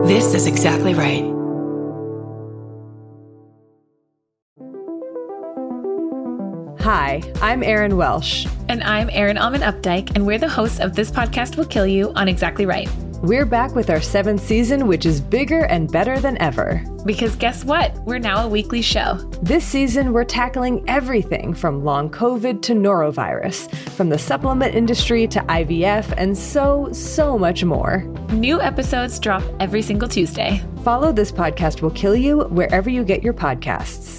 This is exactly right. Hi, I'm Erin Welsh. And I'm Erin Alman Updike, and we're the hosts of This Podcast Will Kill You on Exactly Right. We're back with our 7th season, which is bigger and better than ever. Because guess what? We're now a weekly show. This season, we're tackling everything from long COVID to norovirus, from the supplement industry to IVF, and so much more. New episodes drop every single Tuesday. Follow This Podcast Will Kill You wherever you get your podcasts.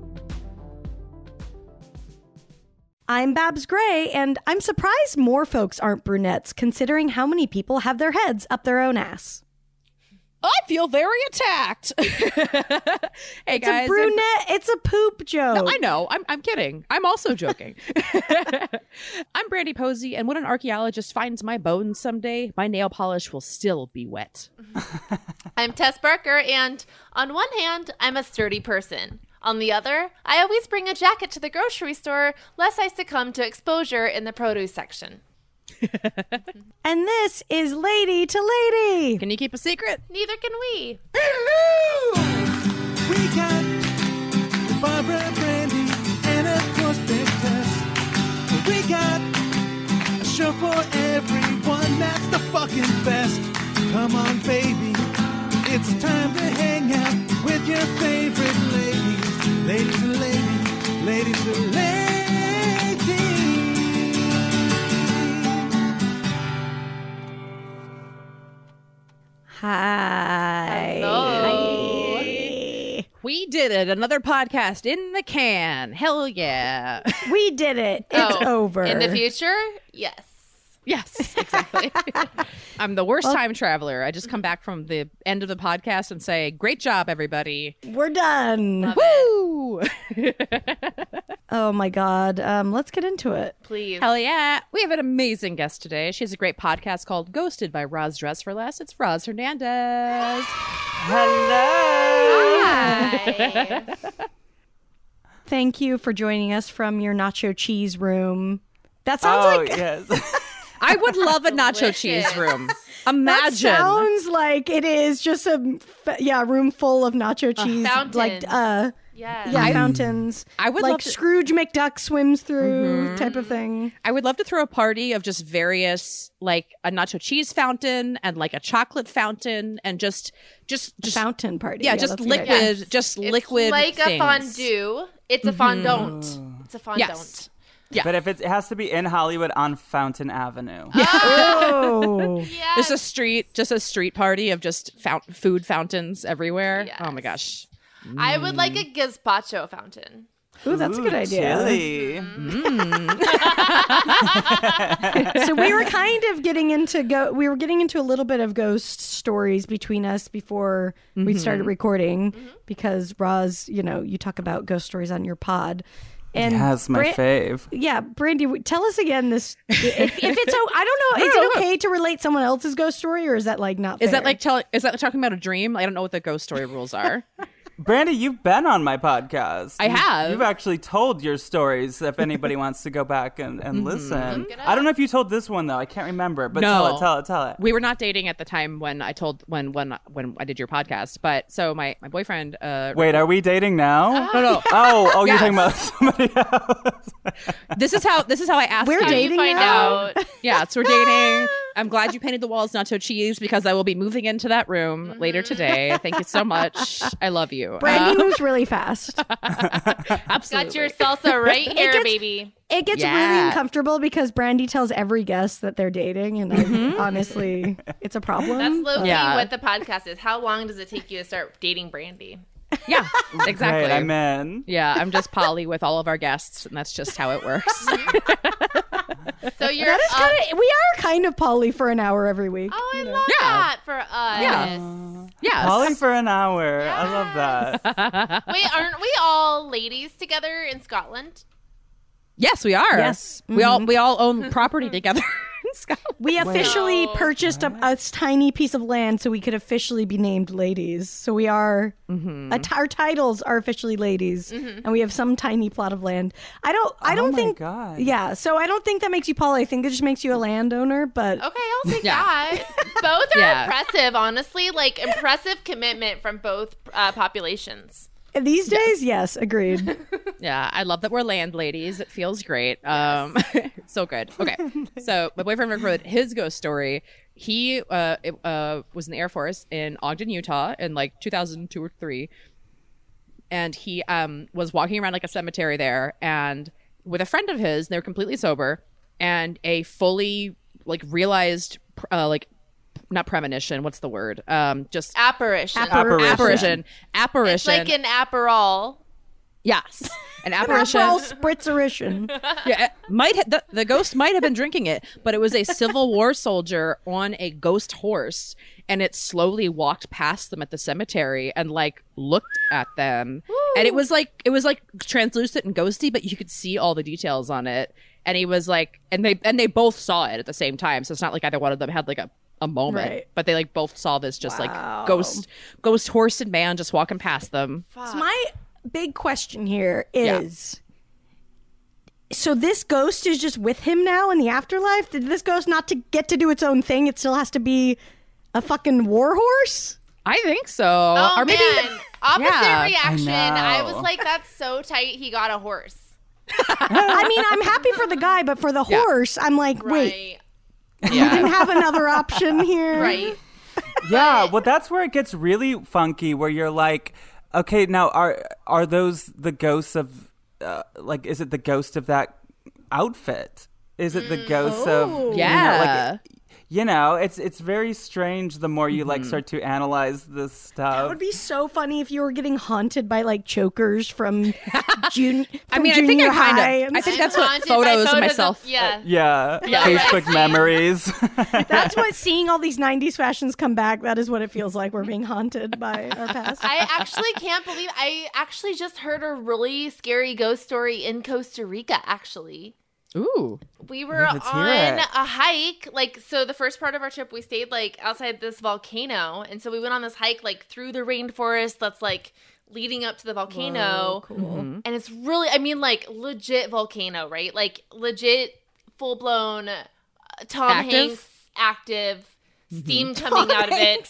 I'm Babs Gray, and I'm surprised more folks aren't brunettes, considering how many people have their heads up their own ass. I feel very attacked. Hey guys, it's a brunette. It's a poop joke. No, I know. I'm kidding. I'm also joking. I'm Brandy Posey, and when an archaeologist finds my bones someday, my nail polish will still be wet. I'm Tess Barker, and on one hand, I'm a sturdy person. On the other, I always bring a jacket to the grocery store lest I succumb to exposure in the produce section. And this is Lady to Lady. Can you keep a secret? Neither can we. Hello! We got Barbara, Brandy, and of course Big Tess. We got a show for everyone that's the fucking best. Come on, baby. It's time to hang out with your favorite ladies. Ladies and ladies, ladies and ladies. Hi. Hello. We did it. Another podcast in the can. Hell yeah. We did it. It's over. In the future? Yes. Yes, exactly. I'm the worst time traveler. I just come back from the end of the podcast and say, great job, everybody. We're done. Love Woo! Oh my God. Let's get into it. Please. Hell yeah. We have an amazing guest today. She has a great podcast called Ghosted by Roz Dress for Less. It's Roz Hernandez. Hello! Hi. Thank you for joining us from your nacho cheese room. That sounds like... yes. I would love a nacho cheese room. Imagine. That sounds like it is just a room full of nacho cheese, Fountains. Yes. Fountains. I would like love to- Scrooge McDuck swims through type of thing. I would love to throw a party of just various, like a nacho cheese fountain and like a chocolate fountain and just A fountain party. yeah, just that's a good liquid, idea. just It's liquid like things. a fondue. It's a fondant. It's a fondant. Yes. Yeah. But if it has to be in Hollywood on Fountain Avenue. Oh. Yes. Just a street party of just food fountains everywhere. Yes. Oh my gosh. I would like a gazpacho fountain. Ooh, that's a good idea. Chili. So we were kind of getting into a little bit of ghost stories between us before we started recording because Roz, you talk about ghost stories on your pod. And Yes, my fave. Yeah, Brandy, tell us again this. If it's I don't know. Is it okay to relate someone else's ghost story, or is that like not? Is fair? is that talking about a dream? I don't know what the ghost story rules are. Brandy, you've been on my podcast. I have. You've actually told your stories if anybody wants to go back and listen. I don't know if you told this one, though. I can't remember. But No. tell it. We were not dating at the time when I told when I did your podcast. But so my boyfriend. Wait, are we dating now? No. Oh, Yes. you're talking about somebody else. This is how I asked. We're you. dating Find now? out. Yeah, so we're dating. I'm glad you painted the walls nacho cheese because I will be moving into that room later today. Thank you so much. I love you. Brandy moves really fast. Absolutely. Got your salsa right here, gets- baby. It gets Yeah. really uncomfortable because Brandy tells every guest that they're dating, and honestly, it's a problem. That's low-key Yeah. what the podcast is. How long does it take you to start dating Brandy? Yeah, exactly. Great, I'm in. Yeah, I'm just Polly with all of our guests, and that's just how it works. So you're That is we are kind of Polly for an hour every week. Oh, I love Yeah. that for us. Yeah. Yes. Calling for an hour. I love that. Wait, aren't we all ladies together in Scotland? Yes, we are. Yes. We all own property together in Scotland. We officially purchased a tiny piece of land so we could officially be named ladies. So we are, our titles are officially ladies, and we have some tiny plot of land. I don't think, God. yeah. So I don't think that makes you Paula. I think it just makes you a landowner. But Okay, I'll take that. Both are impressive, honestly. Like, impressive commitment from both populations. these days, yes, agreed. Yeah, I love that we're landladies. It feels great. So good. Okay, so my boyfriend recorded his ghost story. He was in the Air Force in Ogden, Utah, in like 2002 or 3, and he was walking around like a cemetery there, and with a friend of his, they were completely sober, and a fully like realized not premonition. What's the word? Just Apparition. apparition. It's like an Aperol. Yes, an apparition. Aperol spritzerition. Yeah, the ghost might have been drinking it, but it was a Civil War soldier on a ghost horse, and it slowly walked past them at the cemetery and like looked at them. Woo. And it was like translucent and ghosty, but you could see all the details on it. And he was like, and they both saw it at the same time, so it's not like either one of them had like a moment, Right. but they like both saw this just like ghost horse and man just walking past them. So my big question here is, so this ghost is just with him now in the afterlife? Did this ghost not to get to do its own thing? It still has to be a fucking war horse? I think so. Oh, or maybe man. Opposite reaction. I I know. was like, that's so tight. He got a horse. I mean, I'm happy for the guy, but for the horse, I'm like, wait, Right. you didn't have another option here? Right. Yeah, well, that's where it gets really funky, where you're like, okay, now are those the ghosts of, like, is it the ghost of that outfit? Is it the ghost of, Yeah. it's very strange the more you like start to analyze this stuff. That would be so funny if you were getting haunted by like chokers from junior. I mean, I think I kind high of. and I think I'm that's what haunted by photos of photos myself. yeah. Yeah, Yeah, Facebook right. memories. That's what seeing all these 90s fashions come back, that is what it feels like. We're being haunted by our past. I actually can't believe I actually just heard a really scary ghost story in Costa Rica, actually. Ooh. We were Let's hear on it. a hike, so the first part of our trip, we stayed like outside this volcano, and so we went on this hike like through the rainforest that's like leading up to the volcano. Whoa, cool. And it's really, I mean, like legit volcano, right? Like legit full blown Tom Active? Hanks active steam coming out of it.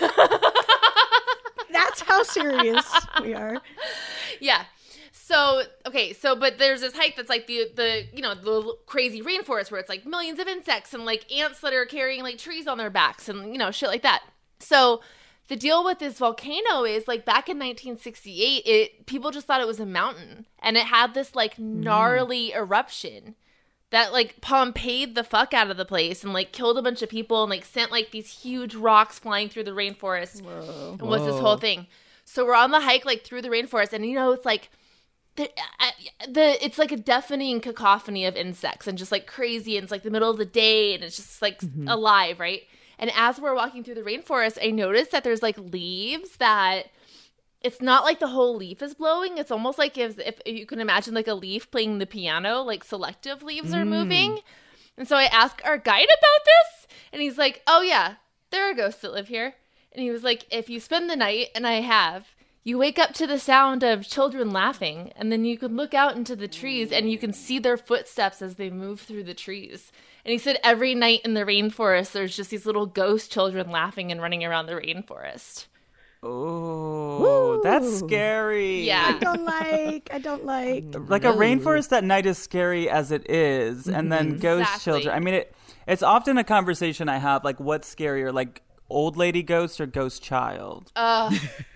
That's how serious we are. Yeah. So, okay, but there's this hike that's like the crazy rainforest where it's like millions of insects and like ants that are carrying like trees on their backs and, shit like that. So the deal with this volcano is like back in 1968, people just thought it was a mountain, and it had this like gnarly eruption that like Pompeii'd the fuck out of the place and like killed a bunch of people and like sent like these huge rocks flying through the rainforest. And was this whole thing. So we're on the hike like through the rainforest, and it's like it's like a deafening cacophony of insects and just like crazy, and it's like the middle of the day and it's just like alive, right? And as we're walking through the rainforest, I noticed that there's like leaves that it's not like the whole leaf is blowing. It's almost like if you can imagine like a leaf playing the piano, like selective leaves are moving. And so I asked our guide about this, and he's like, oh yeah, there are ghosts that live here. And he was like, if you spend the night, and I have, you wake up to the sound of children laughing, and then you can look out into the trees and you can see their footsteps as they move through the trees. And he said every night in the rainforest, there's just these little ghost children laughing and running around the rainforest. Oh, that's scary. Yeah. I don't like. Like a rainforest at night is scary as it is, and then ghost Exactly. children. I mean, it's often a conversation I have, like, what's scarier, like old lady ghost or ghost child? How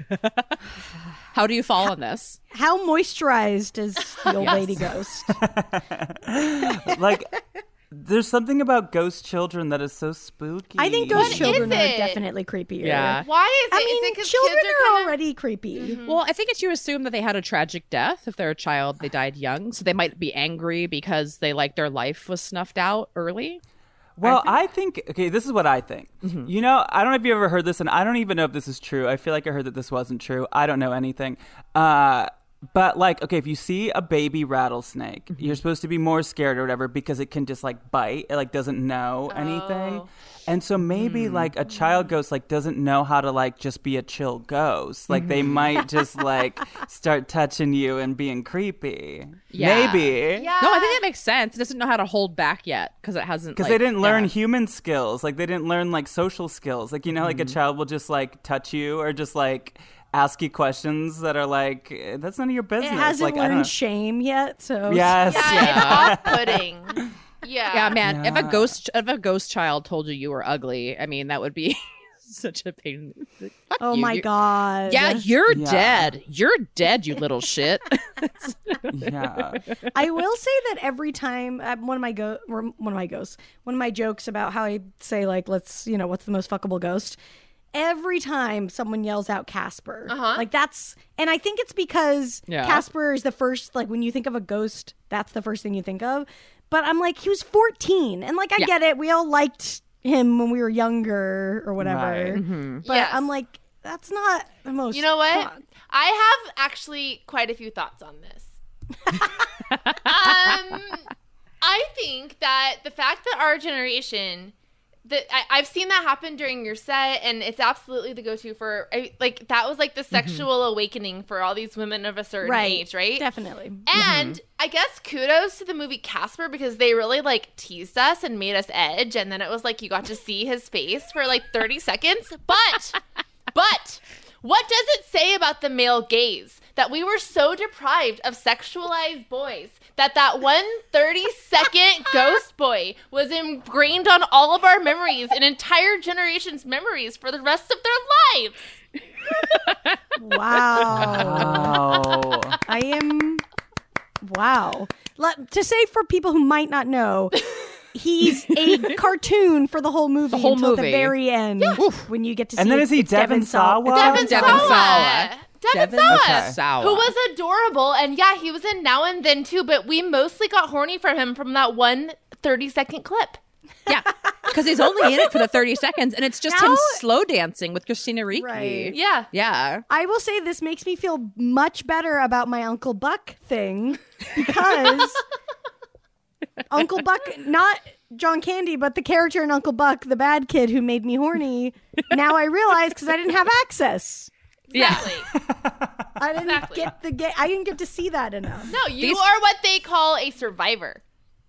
do you fall on this? How moisturized is the old lady ghost? Like, there's something about ghost children that is so spooky. I think ghost What children is are it? definitely creepier. Yeah. Why is it? I Is it mean, 'cause children kids are kinda- already creepy. Well, I think it's you assume that they had a tragic death. If they're a child, they died young, so they might be angry because they their life was snuffed out early. Well, I think, okay, this is what I think. I don't know if you ever heard this, and I don't even know if this is true. I feel like I heard that this wasn't true. I don't know anything. But like, okay, if you see a baby rattlesnake, you're supposed to be more scared or whatever because it can just like bite. It like doesn't know anything. And so maybe like a child ghost like doesn't know how to like just be a chill ghost. Like they might just like start touching you and being creepy. Yeah. Maybe. Yeah. No, I think that makes sense. It doesn't know how to hold back yet because it hasn't. Because they didn't learn human skills. Like they didn't learn like social skills. Like, you know, like a child will just like touch you or just like ask you questions that are like, that's none of your business. It hasn't like, I don't know. learned shame yet, so Yes. Yeah, it's off-putting. Yeah. Yeah, man. If a ghost child told you were ugly, I mean, that would be such a pain. Fuck Oh you. my god. Yeah, you're Yeah. dead. You're dead, you little shit. Yeah. I will say that every time one of my jokes about how I say like, let's, you know, what's the most fuckable ghost? Every time someone yells out Casper, like that's, and I think it's because Casper is the first, like when you think of a ghost, that's the first thing you think of. But I'm like, he was 14, and like I get it, we all liked him when we were younger or whatever. Right. But Yes. I'm like, that's not the most. You know what? fun. I have actually quite a few thoughts on this. I think that the fact that our generation, that I've seen that happen during your set, and it's absolutely the go-to for like that was like the sexual awakening for all these women of a certain age, right? Definitely. And I guess kudos to the movie Casper because they really like teased us and made us edge, and then it was like you got to see his face for like 30 seconds. But what does it say about the male gaze that we were so deprived of sexualized boys that one 30-second ghost boy was ingrained on all of our memories, an entire generation's memories for the rest of their lives? Wow. Oh. I am. Wow. To say for people who might not know, he's a cartoon for the whole movie whole until the movie. very end when you get to see. And then is he it's Devon Sawa? Devon Devon Sawa. Sawa. Devon Sawa. Okay. Sawa. Who was adorable. And yeah, he was in Now and Then too, but we mostly got horny from him from that one 30-second clip. Yeah, because he's only in it for the 30 seconds, and it's just him Now- slow dancing with Christina Ricci. Right. Yeah. Yeah. I will say this makes me feel much better about my Uncle Buck thing because Uncle Buck, not John Candy, but the character in Uncle Buck, the bad kid who made me horny. Now I realize because I didn't have access. Exactly. I didn't Exactly. I didn't get to see that enough. No, you are what they call a survivor.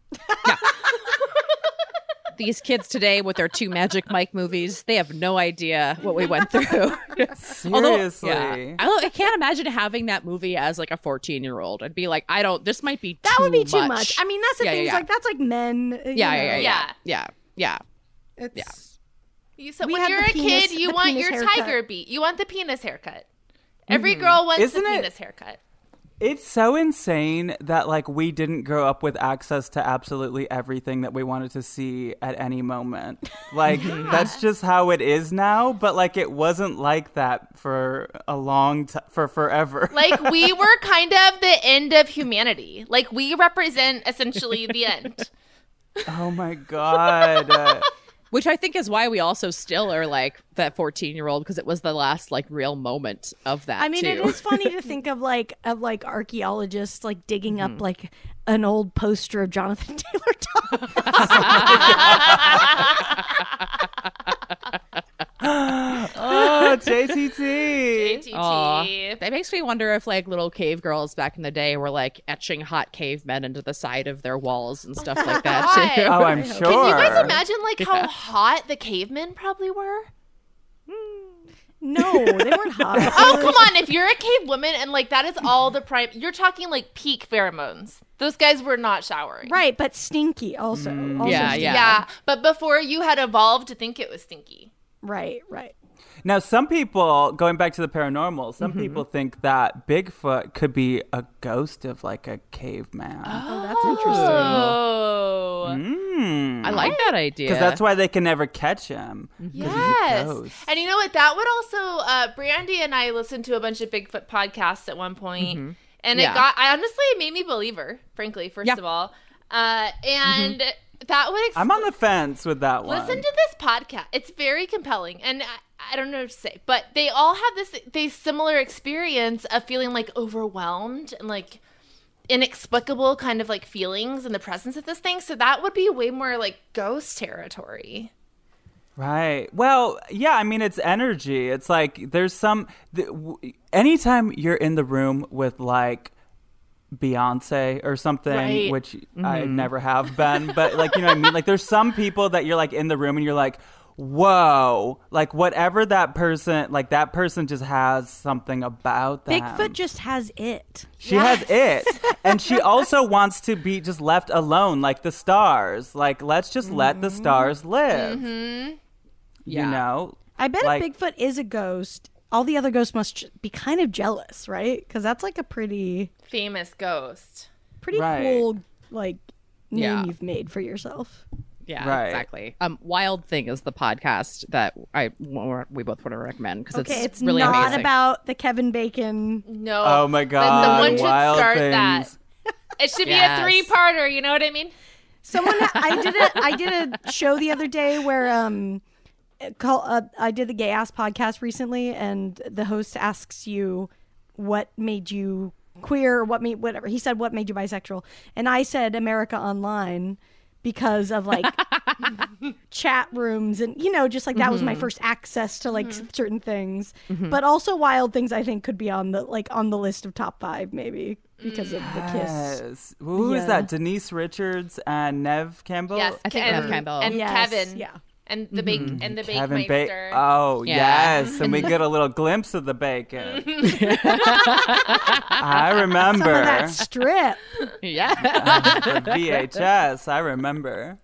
These kids today with their 2 Magic Mike movies, they have no idea what we went through. Seriously. I can't imagine having that movie as like a 14-year-old. I'd be like, this might be That too would be too much. much. I mean, that's the thing. It's like that's like men. Yeah. It's, So We when have you're the a penis- kid, you the want penis your haircut. tiger beat. You want the penis haircut. Every girl wants Isn't the it- penis haircut. It's so insane that like we didn't grow up with access to absolutely everything that we wanted to see at any moment. Like that's just how it is now, but like it wasn't like that for a long time, for forever. Like we were kind of the end of humanity. Like we represent essentially the end. Oh my god. Which I think is why we also still are like that 14-year-old, because it was the last like real moment of that. I mean, too. it is funny to think of like archaeologists like digging up like an old poster of Jonathan Taylor Thomas. Oh, JTT. ATT. Aw. That makes me wonder if like little cave girls back in the day were like etching hot cavemen into the side of their walls and stuff like that God. too. Oh, I'm sure. Can you guys imagine like how hot the cavemen probably were? No, they weren't hot. Oh, come on. If you're a cave woman and like that is all the prime, you're talking like peak pheromones. Those guys were not showering. Right, but stinky also. Also yeah, stinky. yeah. Yeah. But before you had evolved to think it was stinky. Right, right. Now, some people, going back to the paranormal, some people think that Bigfoot could be a ghost of like a caveman. Oh, that's interesting. Oh. I like that idea. Because that's why they can never catch him. 'cause he's a Yes. ghost. And you know what? That would also, Brandy and I listened to a bunch of Bigfoot podcasts at one point, and Yeah. I honestly it made me believe her, frankly, first Yeah. of all. And that would I'm on the fence with that one. listen to this podcast. It's very compelling. And I don't know what to say, but they all have this similar experience of feeling like overwhelmed and like inexplicable kind of like feelings in the presence of this thing. So that would be way more like ghost territory. Right. Well, yeah, I mean, it's energy. It's like there's anytime you're in the room with like Beyonce or something, Right. which I never have been, but like, you know what I mean? Like there's some people that you're like in the room and you're like, whoa, like whatever that person just has something about them. Bigfoot just has it. She has it. And she also wants to be just left alone like the stars. Like, let's just let the stars live. You know? I bet like, if Bigfoot is a ghost, all the other ghosts must be kind of jealous, right? Because that's like a pretty Famous ghost. Right. cool like name Yeah. you've made for yourself. Yeah, Right. exactly. Wild Thing is the podcast that we both want to recommend because Okay, it's it's really not amazing. about the Kevin Bacon. No. Oh my But God. someone should Wild start things. that. It should be Yes. a 3-parter, you know what I mean? Someone I did a show the other day where I did the Gay Ass podcast recently, and the host asks you what made you queer, or whatever. He said what made you bisexual, and I said America Online because of like chat rooms and just like that was my first access to like certain things. But also Wild Things I think could be on the list of top 5 maybe because of the kiss. Yes. Who is Yeah. that? Denise Richards and Nev Campbell? Yes. I think and, Nev Campbell. and Yes, Kevin. yeah. And the Kevin Bakemeister. Oh, Yeah. yes. And we get a little glimpse of the bacon. I remember. Some of that strip. Yeah. The VHS. I remember.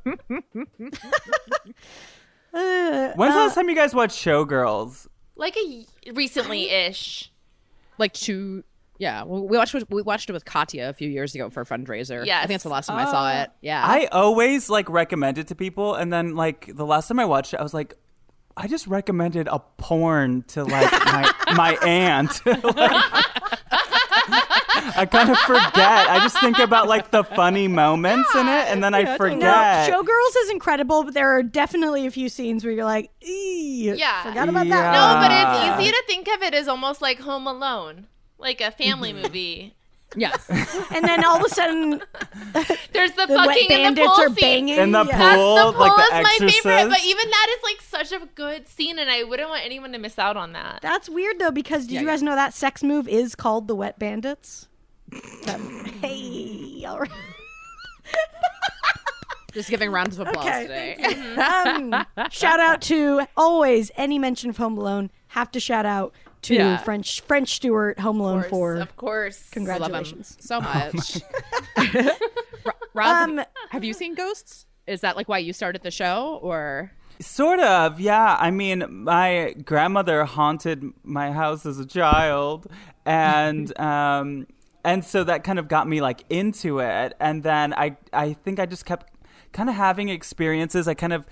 When's the last time you guys watched Showgirls? Like recently-ish. Like yeah. Well, we watched it with Katya a few years ago for a fundraiser. Yes. I think that's the last time I saw it. Yeah. I always like recommend it to people, and then like the last time I watched it, I was like, I just recommended a porn to like my aunt. Like, I kind of forget. I just think about like the funny moments in it, and then I forget. No, Showgirls is incredible, but there are definitely a few scenes where you're like, Yeah. forgot about Yeah. that. No, but it's easy to think of it as almost like Home Alone. Like a family movie. yes. And then all of a sudden, There's the the wet fucking in the bandits pool are scene. banging. In the Yeah. pool, The pool like the is my favorite, Exorcist. but even that is like such a good scene, and I wouldn't want anyone to miss out on that. That's weird though, because did you guys know that sex move is called the Wet Bandits? Hey, all right. Just giving rounds of applause Okay, today. Shout out to always any mention of Home Alone. Have to shout out to Yeah. French Stewart, Home Alone 4. Of course. Love him Congratulations. so much. Roz, have you seen Ghosts? Is that like why you started the show, or? Sort of, yeah. I mean, my grandmother haunted my house as a child, and so that kind of got me like into it. And then I think I just kept kind of having experiences.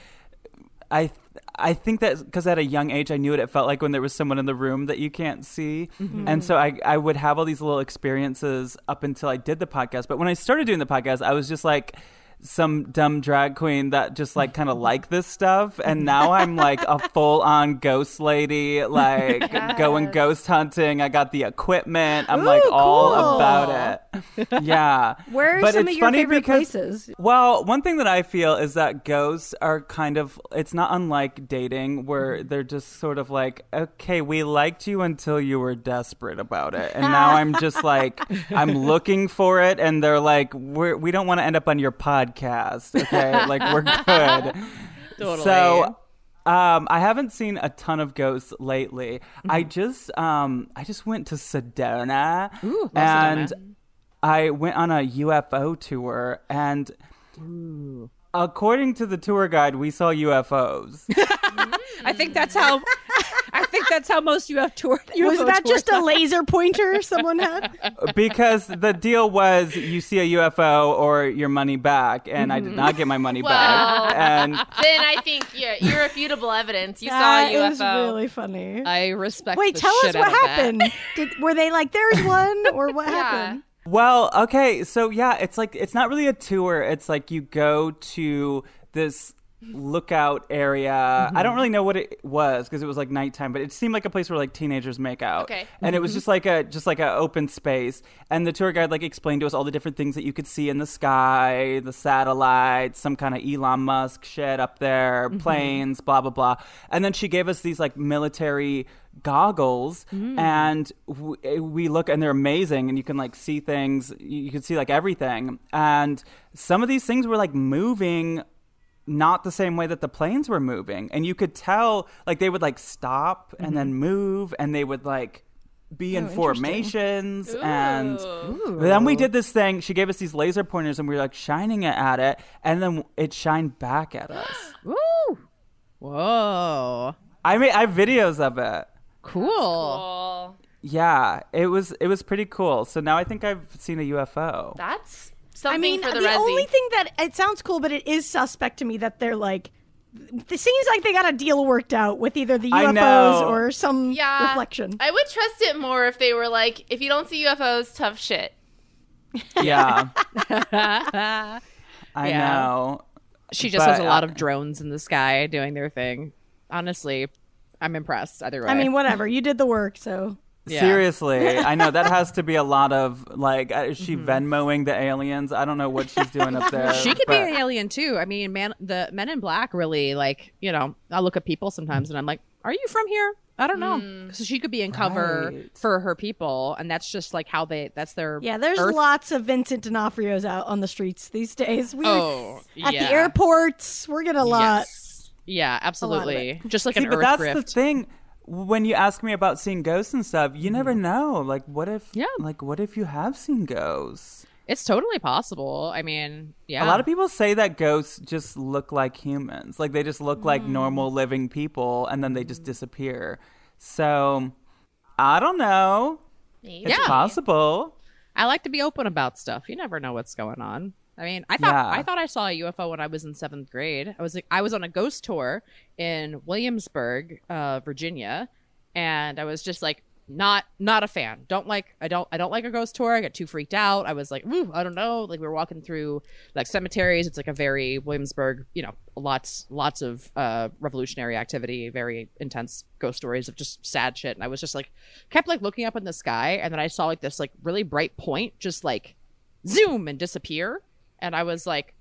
I think that because at a young age I knew what it felt like when there was someone in the room that you can't see. And so I would have all these little experiences up until I did the podcast. But when I started doing the podcast, I was just like some dumb drag queen that just like kind of like this stuff, and now I'm like a full-on ghost lady, like going ghost hunting. I got the equipment. I'm like all cool. about it. Yeah. Where are But some it's of your funny favorite because- places? Well, one thing that I feel is that ghosts are kind of, it's not unlike dating where they're just sort of like, okay, we liked you until you were desperate about it. And now I'm just like, I'm looking for it. And they're like, we don't want to end up on your podcast. Okay. Like, we're good. Totally. So, I haven't seen a ton of ghosts lately. I just went to Sedona. Ooh, love and Sedona. I went on a UFO tour, and according to the tour guide, we saw UFOs. I think that's how. I think that's how most UFO tours. Was that just a laser pointer someone had? Because the deal was you see a UFO or your money back, and I did not get my money Well, back. And Then I think irrefutable evidence. You That saw a UFO. is really funny. I respect. Wait, the tell shit us what out of that. happened. Were they like, there's one, or what happened? well, okay, so yeah, it's like it's not really a tour. It's like you go to this lookout area. I don't really know what it was because it was like nighttime, but it seemed like a place where like teenagers make out. Okay. And it was just like a open space. And the tour guide like explained to us all the different things that you could see in the sky, the satellites, some kind of Elon Musk shit up there, planes, blah blah blah. And then she gave us these like military goggles, and we look, and they're amazing, and you can like see things. You can see like everything, and some of these things were like moving not the same way that the planes were moving, and you could tell like they would like stop and then move, and they would like be in formations. And then we did this thing. She gave us these laser pointers, and we were like shining it at it, and then it shined back at us. Woo! Whoa! I have videos of it. Cool. Yeah, it was pretty cool. So now I think I've seen a UFO. That's something I mean, for the the Resi. only thing that it sounds cool, but it is suspect to me that they're like, it seems like they got a deal worked out with either the I UFOs know. or some Yeah. reflection. I would trust it more if they were like, if you don't see UFOs, tough shit. Yeah. I Yeah. know. She just But, has a lot of drones in the sky doing their thing. Honestly, I'm impressed either way. I mean, whatever. You did the work, so. Yeah. Seriously, I know that has to be a lot of like, is she Venmoing the aliens? I don't know what she's doing up there. She could be but- an alien too. I mean, the Men in Black really like, you know, I look at people sometimes and I'm like, are you from here? I don't know. So she could be in cover Right. for her people, and that's just like how that's their Yeah, there's Earth. lots of Vincent D'Onofrios out on the streets these days. Oh, at yeah. the airports, we're getting a lot. Yes. Yeah, absolutely. Just like See, an but Earth that's drift. the thing. When you ask me about seeing ghosts and stuff, you never know. Like, what if? Yeah. Like, what if you have seen ghosts? It's totally possible. I mean, yeah. A lot of people say that ghosts just look like humans. Like, they just look like normal living people, and then they just disappear. So, I don't know. It's Yeah. possible. I like to be open about stuff. You never know what's going on. I mean, I thought I saw a UFO when I was in 7th grade. I was on a ghost tour in Williamsburg, Virginia, and I was just like not a fan. I don't like a ghost tour. I got too freaked out. I was like, ooh, I don't know. Like we were walking through like cemeteries. It's like a very Williamsburg, you know, lots of revolutionary activity, very intense ghost stories of just sad shit. And I was just like kept like looking up in the sky, and then I saw like this like really bright point just like zoom and disappear. And I was like,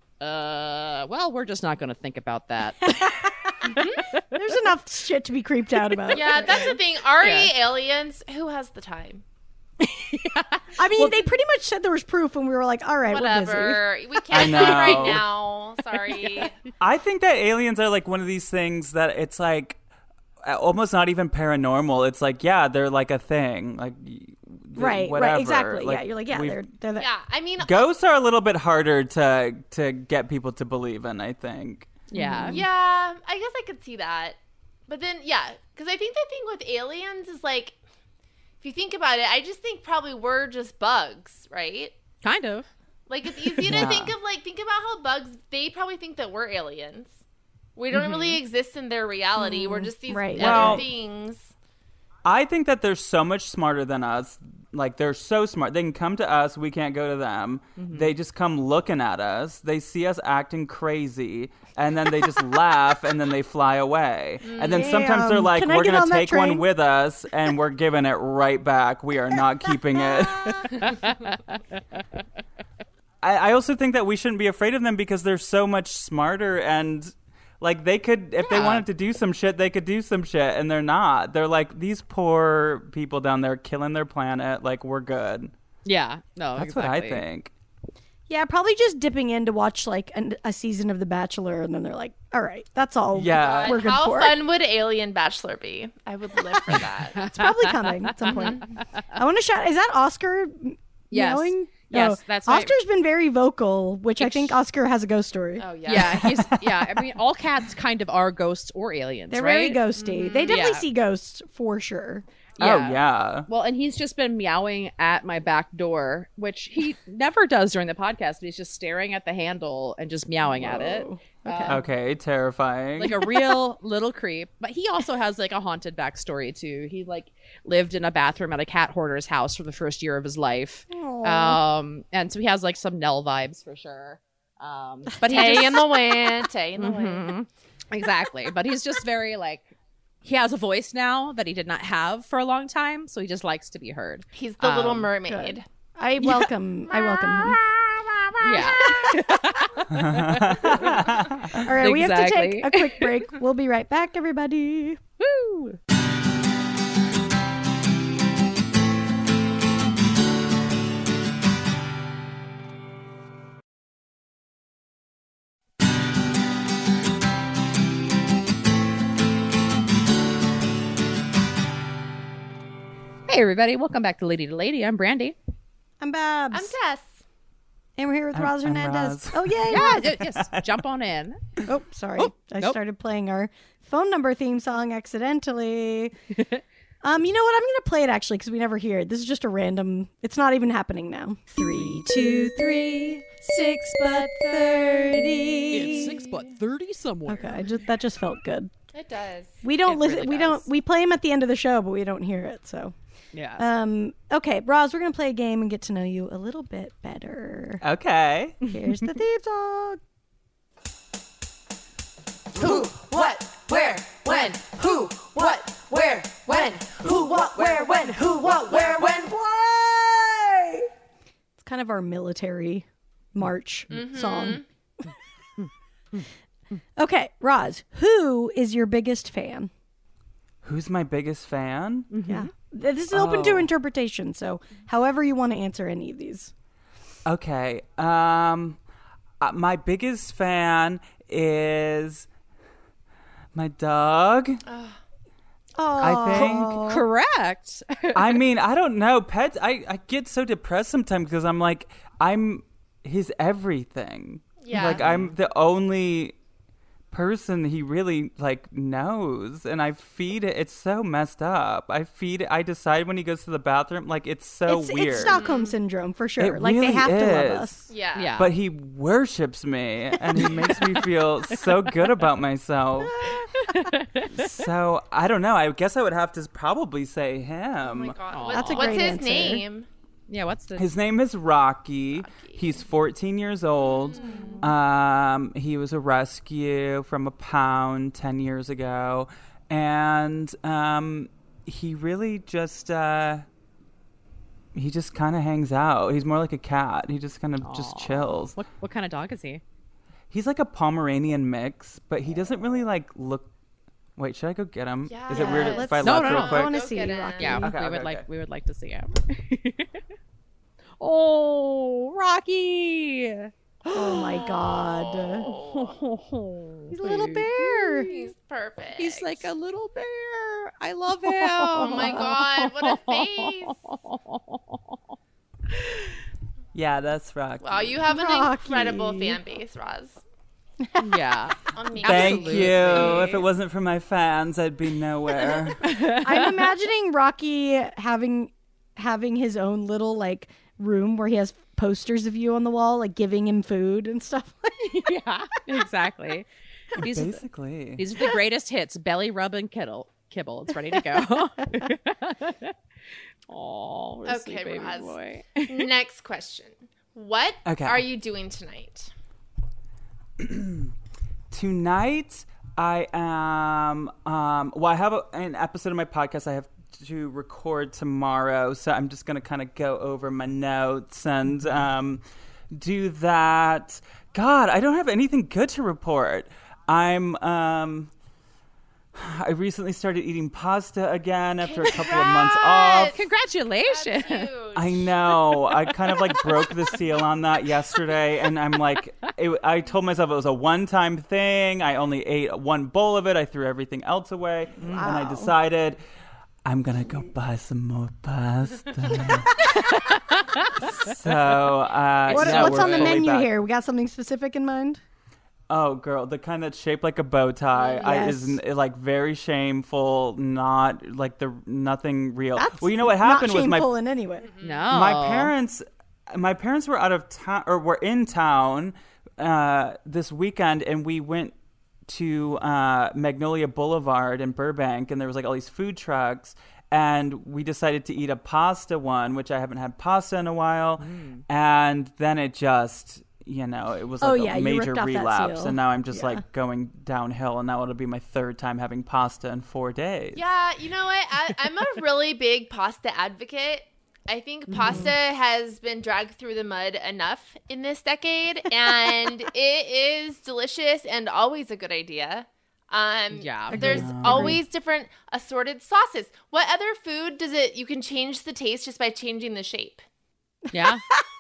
well, we're just not going to think about that. There's enough shit to be creeped out about. Yeah, that's the thing. Aliens? Who has the time? I mean, they pretty much said there was proof, and we were like, all right, we're busy. Whatever. We I can't know. do it right now. Sorry. I think that aliens are like one of these things that it's like almost not even paranormal. It's like, yeah, they're like a thing. Like, Right, whatever. exactly. Like, yeah, you're like, yeah, we've- they're there. Yeah, I mean, Ghosts are a little bit harder to get people to believe in, I think. Yeah. yeah, I guess I could see that. But then, yeah, because I think the thing with aliens is like, if you think about it, I just think probably we're just bugs, right? Kind of. Like, it's easy to think about how bugs, they probably think that we're aliens. We don't really exist in their reality. We're just these right. other Well, things. I think that they're so much smarter than us. Like, they're so smart. They can come to us. We can't go to them. They just come looking at us. They see us acting crazy, and then they just laugh, and then they fly away. And then sometimes they're like, Can I we're get going on to that take one train?" with us, and we're giving it right back. We are not keeping it. I also think that we shouldn't be afraid of them because they're so much smarter, and like they could, if they wanted to do some shit, they could do some shit, and they're not. They're like, these poor people down there killing their planet. Like, we're good. Yeah. No, That's exactly. what I think. Yeah, probably just dipping in to watch like a season of The Bachelor, and then they're like, all right, that's all Yeah. we're good How for. fun would Alien Bachelor be? I would live for that. It's probably coming at some point. I want to shout, is that Oscar Yes. meowing? Yes, No. that's right. Oscar's been very vocal, which I think Oscar has a ghost story. Oh, yeah. Yeah, I mean, all cats kind of are ghosts or aliens, They're right? very ghosty. They definitely Yeah. see ghosts for sure. Oh, yeah. Well, and he's just been meowing at my back door, which he never does during the podcast, but he's just staring at the handle and just meowing at it. Okay, terrifying. Like a real little creep. But he also has like a haunted backstory too. He like lived in a bathroom at a cat hoarder's house for the first year of his life. And so he has like some Nell vibes for sure. But he Tay just, in the wind, Tay in the wind. exactly. But he's just very like, he has a voice now that he did not have for a long time, so he just likes to be heard. He's the Little Mermaid. I welcome him. Yeah. All right, we have to Exactly. take a quick break. We'll be right back, everybody. Woo! Hey everybody, welcome back to Lady to Lady. I'm Brandy. I'm Babs. I'm Tess. And we're here with Roz I'm Hernandez. Roz. Oh, yay. Yes, jump on in. Oh, sorry. I nope. started playing our phone number theme song accidentally. You know what? I'm going to play it actually because we never hear it. This is just a random. It's not even happening now. 3, 2, 3, 6 but 30. 6 but 30 somewhere. Okay, that just felt good. It does. We don't It listen. really we does. don't. We play them at the end of the show, but we don't hear it. So, Yeah. okay, Roz, we're gonna play a game and get to know you a little bit better. Okay. Here's the theme song. Who, what, where, when? Who, what, where, when? Who, what, where, when? Who, what, where, when? Why? It's kind of our military march song. Okay, Roz, who is your biggest fan? Who's my biggest fan? Yeah, this is open to interpretation. So, however you want to answer any of these. Okay. My biggest fan is my dog. I think. Correct. I mean, I don't know. Pets, I get so depressed sometimes because I'm like, I'm his everything. Yeah. Like, I'm the only person he really, like, knows. And I feed it. It's so messed up. I decide when he goes to the bathroom. Like, it's so weird. It's Stockholm syndrome for sure. It Like they really have to love is. us. Yeah. Yeah. But he worships me and he makes me feel so good about myself. So I don't know. I guess I would have to probably say him. Oh my God. That's a What's great his answer. name? Yeah, what's the... His name is Rocky. He's 14 years old. He was a rescue from a pound 10 years ago. And he really just... he just kind of hangs out. He's more like a cat. He just kind of just chills. What kind of dog is he? He's like a Pomeranian mix, but he doesn't really like look... Wait, should I go get him? Is it weird Yes. if I No, left no, real no. quick? I want to Go see get you, him. Rocky. Yeah, Okay, we would like to see him. Oh, Rocky! Oh my God. He's a little bear. He's perfect. He's like a little bear. I love him. Oh my God. What a face. Yeah, that's Rocky. Wow, you have an Rocky. incredible fan base, Roz. Yeah. Amazing. Thank you. Absolutely. If it wasn't for my fans, I'd be nowhere. I'm imagining Rocky having his own little like room where he has posters of you on the wall, like giving him food and stuff. Yeah, exactly. These are Basically. the greatest hits. Belly rub and kibble. It's ready to go. Oh, Okay, baby Roz. boy. Next question. What Okay. are you doing tonight? Tonight, I am. Well, I have an episode of my podcast I have to record tomorrow, so I'm just going to kind of go over my notes and do that. God, I don't have anything good to report. I recently started eating pasta again after a couple of months off. Congratulations. Huge. I know. I kind of like broke the seal on that yesterday, and I'm like, I told myself it was a one-time thing. I only ate one bowl of it. I threw everything else away, and I decided I'm gonna go buy some more pasta. So, What's on the fully menu back. here? We got something specific in mind? Oh, girl, the kind that's shaped like a bow tie Yes. is like very shameful. Not like nothing real. That's well, you know what happened not was my shameful in any way. No. my parents were out of town or were in town this weekend, and we went to Magnolia Boulevard in Burbank, and there was like all these food trucks, and we decided to eat a pasta one, which I haven't had pasta in a while, and then it it was Oh, like yeah, a you major ripped off that relapse, seal. and now I'm just Yeah. like going downhill, and now it'll be my third time having pasta in 4 days. Yeah, you know what? I'm a really big pasta advocate. I think pasta has been dragged through the mud enough in this decade, and it is delicious and always a good idea. Yeah. There's always different assorted sauces. What other food you can change the taste just by changing the shape? Yeah.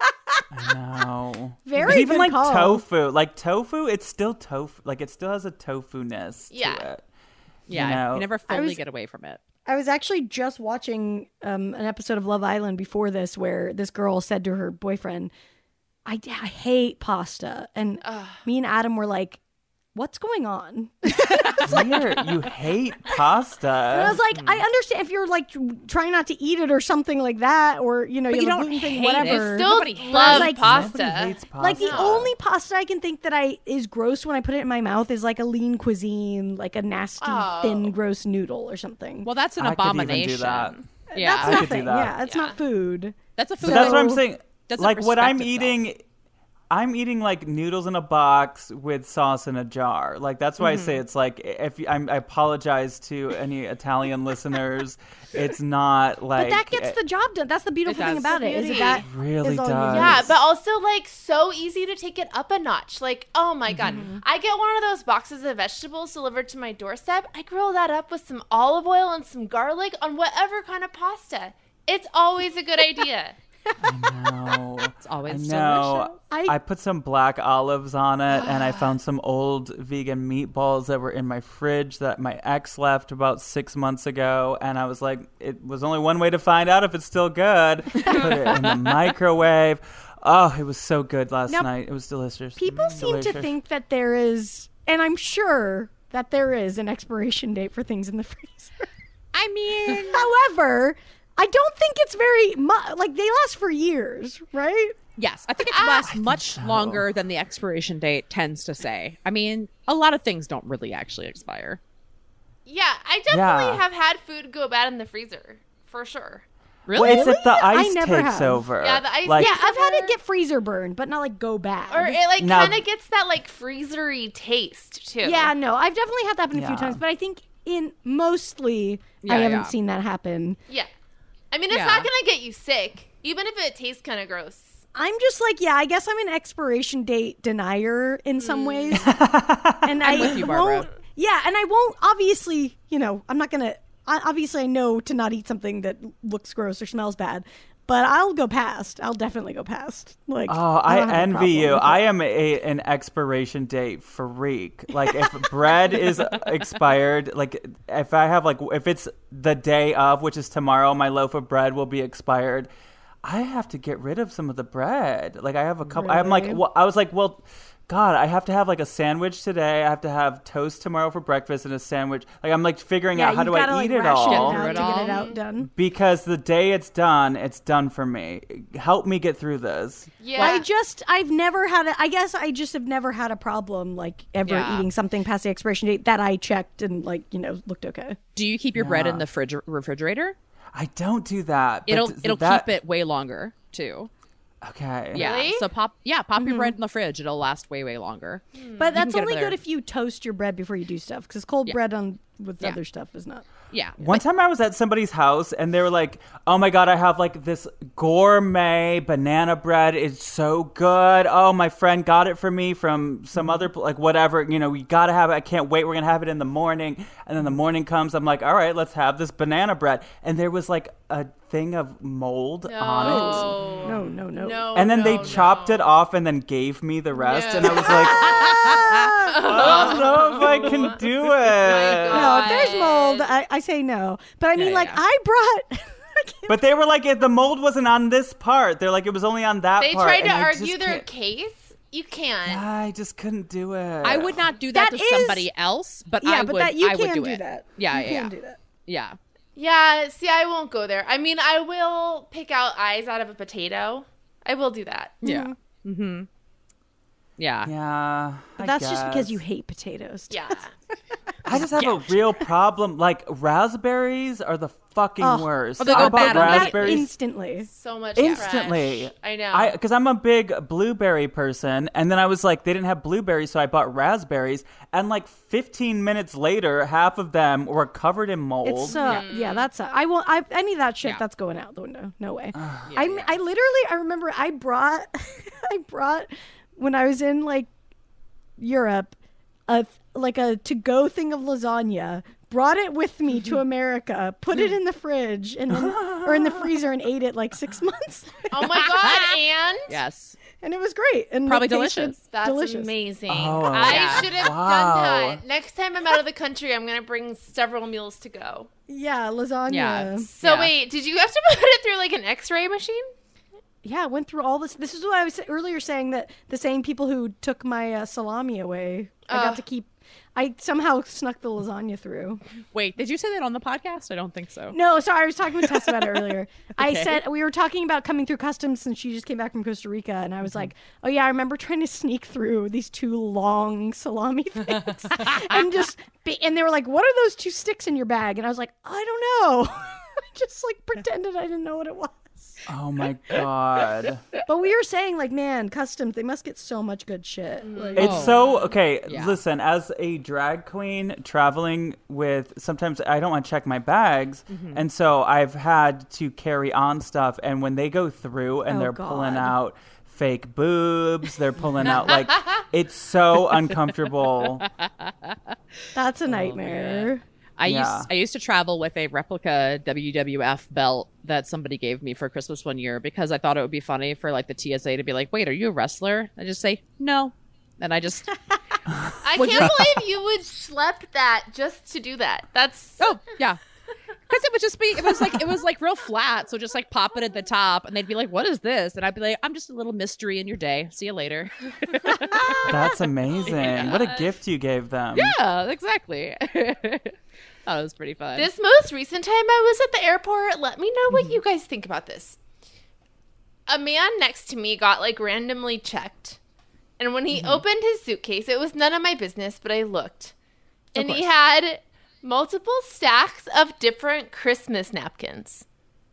I know. Very But even good like call. tofu, it's still tofu. Like it still has a tofu-ness Yeah. to it. Yeah. You never fully was- get away from it. I was actually just watching an episode of Love Island before this where this girl said to her boyfriend, I hate pasta. And me and Adam were like, what's going on? Weird. You hate pasta. And I was like, I understand if you're like trying not to eat it or something like that, or you But have you a don't gluten thing, hate it. whatever. Still Nobody hates love like- pasta. Nobody hates pasta. Like the only pasta I can think that is gross when I put it in my mouth is like a lean cuisine, like a nasty, thin, gross noodle or something. Well, that's an I could even do abomination. that. Yeah. That's I could do nothing. that. Yeah, it's not food. That's a food. But that's what I'm So- saying. doesn't Like what respect I'm itself. eating, I'm eating like noodles in a box with sauce in a jar. Like that's why I say it's like I apologize to any Italian listeners. It's not like But that gets the job done. That's the beautiful thing does. about it. Is Beauty. that really is all you does. need. Yeah, but also like so easy to take it up a notch. Like, oh my god, I get one of those boxes of vegetables delivered to my doorstep. I grill that up with some olive oil and some garlic on whatever kind of pasta. It's always a good idea. No. It's always I know. delicious. I put some black olives on it, and I found some old vegan meatballs that were in my fridge that my ex left about 6 months ago. And I was like, it was only one way to find out if it's still good. Put it in the microwave. Oh, it was so good last Now, night. It was delicious. People seem to Delicious. think that there is, and I'm sure that there is an expiration date for things in the freezer. I mean, However, I don't think it's very like they last for years, right? yes, I think it lasts much longer than the expiration date tends to say. I mean, a lot of things don't really actually expire. Yeah, I definitely Yeah. have had food go bad in the freezer for sure. Really? Well, it's if the I ice never takes have. over. Yeah, the ice Like, Yeah, I've had it Freezer. get freezer burned, but not like go bad. Or it like Now- kind of gets that like freezery taste too. Yeah, no, I've definitely had that happen a few Yeah. times, but I think in mostly Yeah, I haven't yeah. seen that happen. Yeah. I mean, it's Yeah. not gonna get you sick, even if it tastes kind of gross. I'm just like, yeah, I guess I'm an expiration date denier in some ways. And I with you, Barbara. won't. Yeah, and I won't obviously, I'm not going to obviously I know to not eat something that looks gross or smells bad. But I'll go past. I'll definitely go past. Like, oh, I don't I have a envy problem you. with it. I am an expiration date freak. Like if bread is expired, like if I have if it's the day of, which is tomorrow, my loaf of bread will be expired. I have to get rid of some of the bread. Like I have a couple. I'm like, Really? well, I was like, well, God, I have to have like a sandwich today. I have to have toast tomorrow for breakfast and a sandwich. Like I'm like figuring out how you do gotta, I eat like, it ration all. out Through to it get all. it out done. Because the day it's done for me. Help me get through this. Yeah. I've never had I guess I just have never had a problem like ever Yeah. eating something past the expiration date that I checked and looked okay. Do you keep your bread in the refrigerator? I don't do that. but It'll that- keep it way longer too. Okay. Yeah. Really? So pop your bread in the fridge. It'll last way, way longer. But that's get it only there. good if you toast your bread before you do stuff because cold Yeah. bread with Yeah. other stuff is not. Yeah. One time I was at somebody's house and they were like, oh my God, I have like this gourmet banana bread. It's so good. Oh, my friend got it for me from some other, whatever. We got to have it. I can't wait. We're going to have it in the morning. And then the morning comes. I'm like, all right, let's have this banana bread. And there was like a thing of mold on it. No. No. No. And then no, they no. chopped it off and then gave me the rest. No. And I was like, I don't know if I can do it. No, if there's mold, I say no. But I mean, yeah. I brought. I can't- But they were like, the mold wasn't on this part. They're like, it was only on that They part. tried to and I argue just their can't- case. You can't. I just couldn't do it. I would not do that, That to is- somebody else, but yeah, I but would. that you I would can do do it. that. Yeah, you yeah, can do that. yeah. Yeah, see, I won't go there. I mean, I will pick out eyes out of a potato. I will do that. Yeah. Mm-hmm. Yeah. Yeah. But that's just because you hate potatoes. Yeah. I just have a real problem. Like, raspberries are the fucking worst. Oh, they go I bought bad on raspberries instantly. So much instantly. trash. I know. Because I'm a big blueberry person, and then I was like, they didn't have blueberries, so I bought raspberries, and like 15 minutes later, half of them were covered in mold. It's that's I will. Any of that shit that's going out the window. No way. I remember I brought when I was in like Europe a to-go thing of lasagna, brought it with me to America, put it in the fridge and then, or in the freezer, and ate it like 6 months later. Oh my God, and? Yes. And it was great. And Probably it tasted delicious. That's delicious. amazing. Oh, I should have wow. done that. Next time I'm out of the country, I'm going to bring several meals to go. Yeah, lasagna. Yeah. So wait, did you have to put it through like an x-ray machine? Yeah, I went through all this. This is what I was earlier saying, that the same people who took my salami away, I got to keep. I somehow snuck the lasagna through. Wait, did you say that on the podcast? I don't think so. No, sorry, I was talking with Tess about it earlier. I said we were talking about coming through customs since she just came back from Costa Rica, and I was like, oh yeah, I remember trying to sneak through these 2 long salami things, and they were like, what are those 2 sticks in your bag? And I was like, I don't know. I just like pretended I didn't know what it was. Oh my God. But we were saying, like, man, customs, they must get so much good shit. Like, It's listen, as a drag queen traveling with, sometimes I don't want to check my bags. And so I've had to carry on stuff. And when they go through and they're pulling out fake boobs, they're pulling out, like, it's so uncomfortable. that's a nightmare. I used to travel with a replica WWF belt that somebody gave me for Christmas one year because I thought it would be funny for like the TSA to be like, wait, are you a wrestler? I just say no. And I just I can't believe you would schlep that just to do that. That's yeah. Because it was like real flat, so just like pop it at the top, and they'd be like, "What is this?" And I'd be like, "I'm just a little mystery in your day. See you later." That's amazing. What a gift you gave them. Yeah, exactly. That was pretty fun. This most recent time I was at the airport, let me know what you guys think about this. A man next to me got like randomly checked, and when he opened his suitcase, it was none of my business, but I looked, and he had multiple stacks of different Christmas napkins.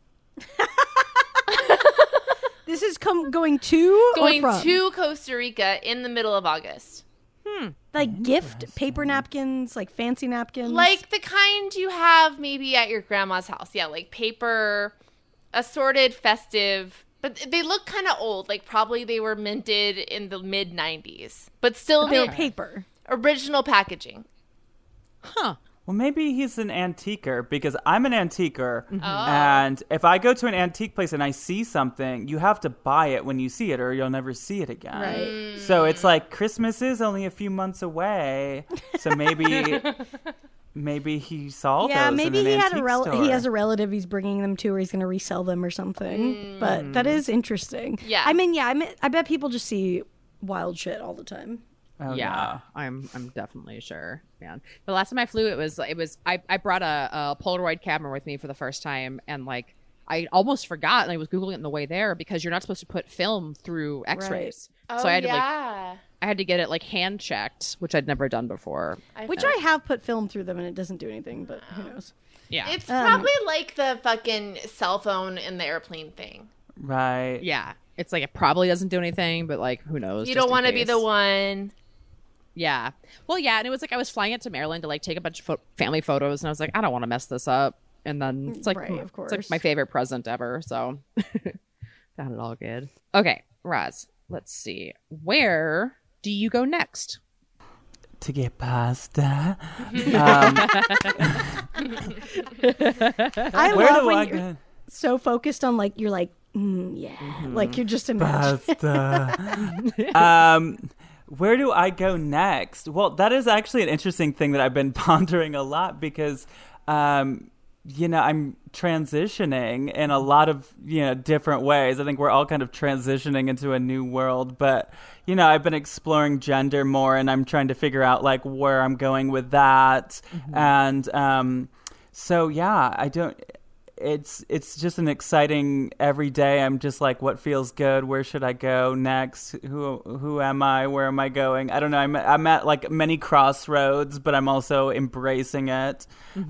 This is going to Costa Rica in the middle of August. Like gift paper napkins, like fancy napkins, like the kind you have maybe at your grandma's house. Yeah, like paper, assorted, festive. But they look kind of old. Like probably they were minted in the mid 90s, but still they were paper, original packaging. Huh. Well, maybe he's an antiquer, because I'm an antiquer. And if I go to an antique place and I see something, you have to buy it when you see it or you'll never see it again. Right. So it's like Christmas is only a few months away. So maybe he saw those maybe in an he had antique store. he has a relative he's bringing them to, or he's going to resell them or something. But that is interesting. Yeah. I bet people just see wild shit all the time. Oh, yeah, I'm definitely sure, man. The last time I flew, I brought a Polaroid camera with me for the first time, and like I almost forgot, and I was Googling it on the way there because you're not supposed to put film through X-rays. Right. So I had to get it like hand checked, which I'd never done before. I have put film through them and it doesn't do anything, but who knows? Yeah, It's probably like the fucking cell phone in the airplane thing. Right. yeah. It's like it probably doesn't do anything, but like who knows? You just don't in want to be case. the one. Yeah. Well, yeah, and it was like I was flying it to Maryland to like take a bunch of family photos, and I was like, I don't want to mess this up. And then it's like, Right, of it's course. like my favorite present ever. So got it all good. Okay, Roz, let's see. Where do you go next? To get pasta. I Where love do when I you're go? so focused on like you're like like you're just imagining. Pasta. Where do I go next? Well, that is actually an interesting thing that I've been pondering a lot because, I'm transitioning in a lot of, different ways. I think we're all kind of transitioning into a new world, but, I've been exploring gender more and I'm trying to figure out like where I'm going with that. And, so yeah, it's just an exciting every day. I'm just like, what feels good? Where should I go next? Who am I? Where am I going? I don't know. I'm at like many crossroads, but I'm also embracing it.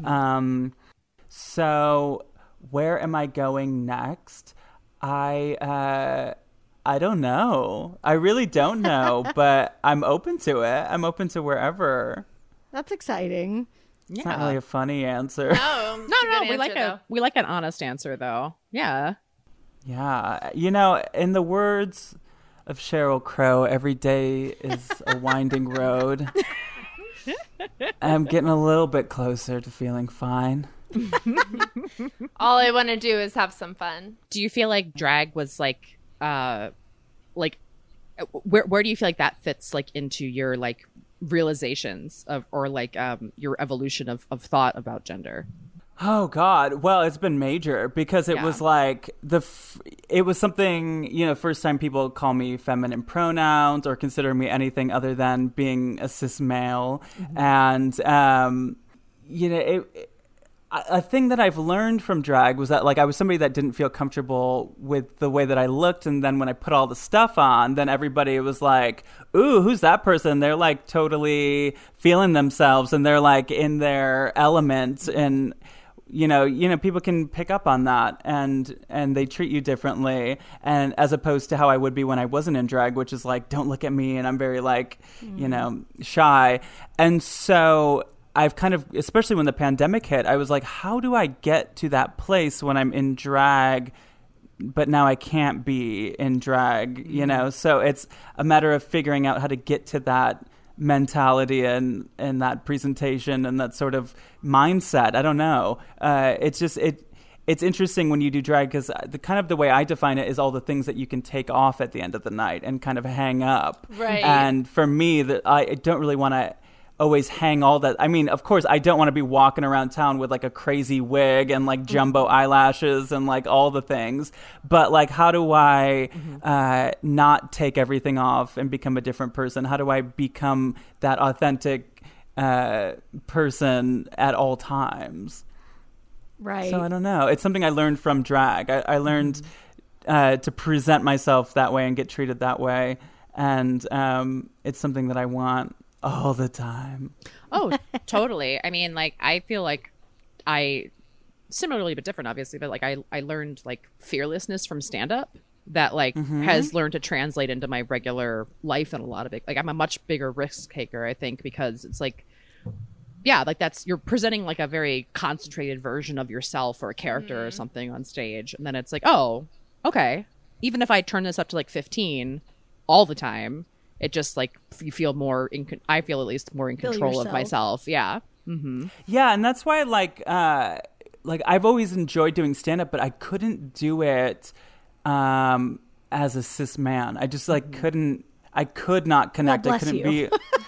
So where am I going next? I don't know. I really don't know, but I'm open to it. I'm open to wherever. That's exciting. It's not really a funny answer. No, We like an honest answer though. Yeah. Yeah. You know, in the words of Sheryl Crow, every day is a winding road. I'm getting a little bit closer to feeling fine. All I want to do is have some fun. Do you feel like drag was like where do you feel like that fits like into your like realizations of or like your evolution of thought about gender? Oh God. Well, it's been major because it was like it was something, you know, first time people call me feminine pronouns or consider me anything other than being a cis male. And, you know, a thing that I've learned from drag was that like I was somebody that didn't feel comfortable with the way that I looked, and then when I put all the stuff on, then everybody was like, ooh, who's that person? They're like totally feeling themselves and they're like in their element, and you know people can pick up on that, and they treat you differently, and as opposed to how I would be when I wasn't in drag, which is like, don't look at me, and I'm very like you know, shy. And so I've kind of, especially when the pandemic hit, I was like, how do I get to that place when I'm in drag, but now I can't be in drag, you know? So it's a matter of figuring out how to get to that mentality and that presentation and that sort of mindset. I don't know. It's just, it's interesting when you do drag because the way I define it is all the things that you can take off at the end of the night and kind of hang up. Right. And for me, I don't really want to always hang all that. I mean, of course, I don't want to be walking around town with like a crazy wig and like jumbo eyelashes and like all the things. But like, how do I not take everything off and become a different person? How do I become that authentic person at all times? Right. So I don't know. It's something I learned from drag. I learned to present myself that way and get treated that way. And it's something that I want all the time. Oh, totally. I mean, like, I feel like I, similarly but different, obviously, but like I learned like fearlessness from stand-up that like has learned to translate into my regular life in a lot of it. Like, I'm a much bigger risk taker, I think, because it's like, yeah, like you're presenting like a very concentrated version of yourself or a character or something on stage. And then it's like, oh, okay. Even if I turn this up to like 15 all the time, it just like you feel more I feel at least more in control of myself. Yeah. Yeah. And that's why like I've always enjoyed doing stand up, but I couldn't do it as a cis man. I just like I could not connect. Well, I couldn't you. be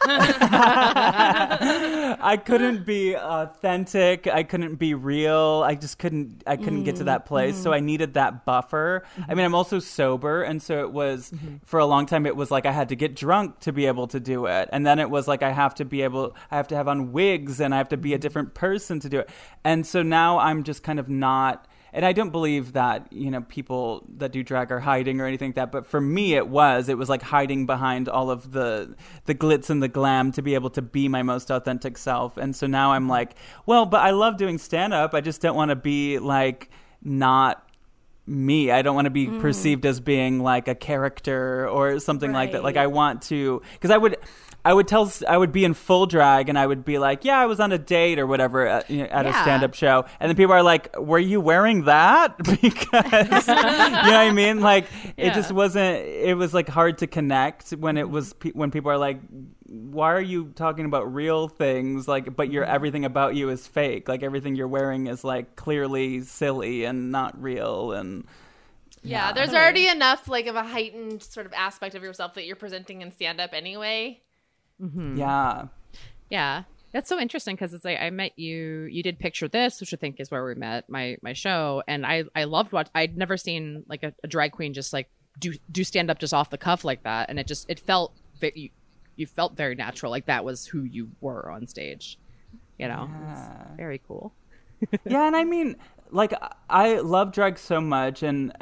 I couldn't be authentic. I couldn't be real. I couldn't get to that place. So I needed that buffer. I mean, I'm also sober, and so it was for a long time it was like I had to get drunk to be able to do it. And then it was like I have to have on wigs and I have to be a different person to do it. And so now I'm just kind of not. And I don't believe that, you know, people that do drag are hiding or anything like that. But for me, it was like hiding behind all of the glitz and the glam to be able to be my most authentic self. And so now I'm like, well, but I love doing stand up. I just don't want to be like not me. I don't want to be perceived as being like a character or something like that. Like I want to, because I would be in full drag and I would be like, yeah, I was on a date or whatever at a stand-up show. And then people are like, were you wearing that? Because, you know what I mean? Like, it just wasn't, it was like hard to connect when it was, when people are like, why are you talking about real things? Like, but everything about you is fake. Like everything you're wearing is like clearly silly and not real. And yeah, there's already enough like of a heightened sort of aspect of yourself that you're presenting in stand-up anyway. Yeah. That's so interesting because it's like I met you did Picture This, which I think is where we met, my show, and I loved I'd never seen like a drag queen just like do stand up just off the cuff like that, and it felt you felt very natural, like that was who you were on stage, you know. It's very cool. Yeah, and I mean, like I love drag so much, and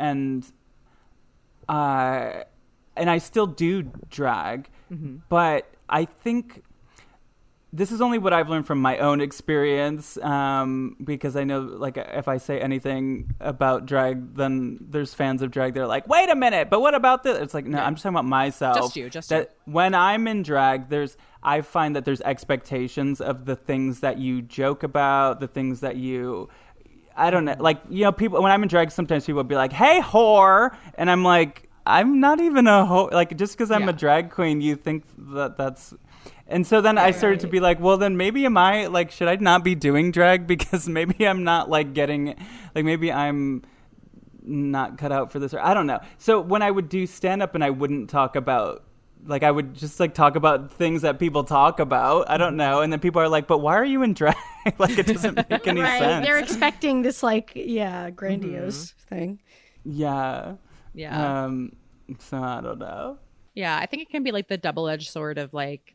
I still do drag, but I think this is only what I've learned from my own experience, because I know, like, if I say anything about drag, then there's fans of drag. They're like, wait a minute, but what about this? It's like, no, I'm just talking about myself. Just you. When I'm in drag, I find that there's expectations of the things that you joke about, the things that you, I don't know, like, you know, people, when I'm in drag, sometimes people will be like, hey, whore, and I'm like, I'm not even a whore. Like, just because I'm a drag queen, you think that's... And so then I started to be like, well, then maybe should I not be doing drag? Because maybe I'm not, like, getting, like, maybe I'm not cut out for this, or I don't know. So when I would do stand-up and I wouldn't talk about, like, I would just, like, talk about things that people talk about. I don't know. And then people are like, but why are you in drag? Like, it doesn't make any sense. They're expecting this, like, grandiose thing. Yeah. Yeah. So I don't know. Yeah, I think it can be like the double-edged sword of, like,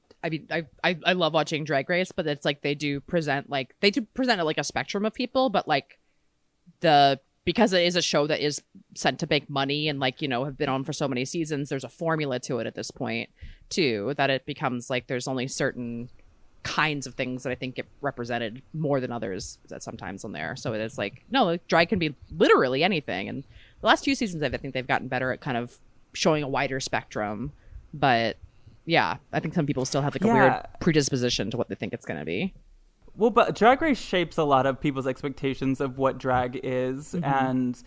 I love watching Drag Race, but it's like they do present it like a spectrum of people, but like because it is a show that is sent to make money and, like, you know, have been on for so many seasons, there's a formula to it at this point too, that it becomes like there's only certain kinds of things that I think get represented more than others that sometimes on there. So it is like, no, like, drag can be literally anything. And the last few seasons, I think they've gotten better at kind of showing a wider spectrum, but yeah, I think some people still have, like, a weird predisposition to what they think it's going to be. Well, but Drag Race shapes a lot of people's expectations of what drag is, and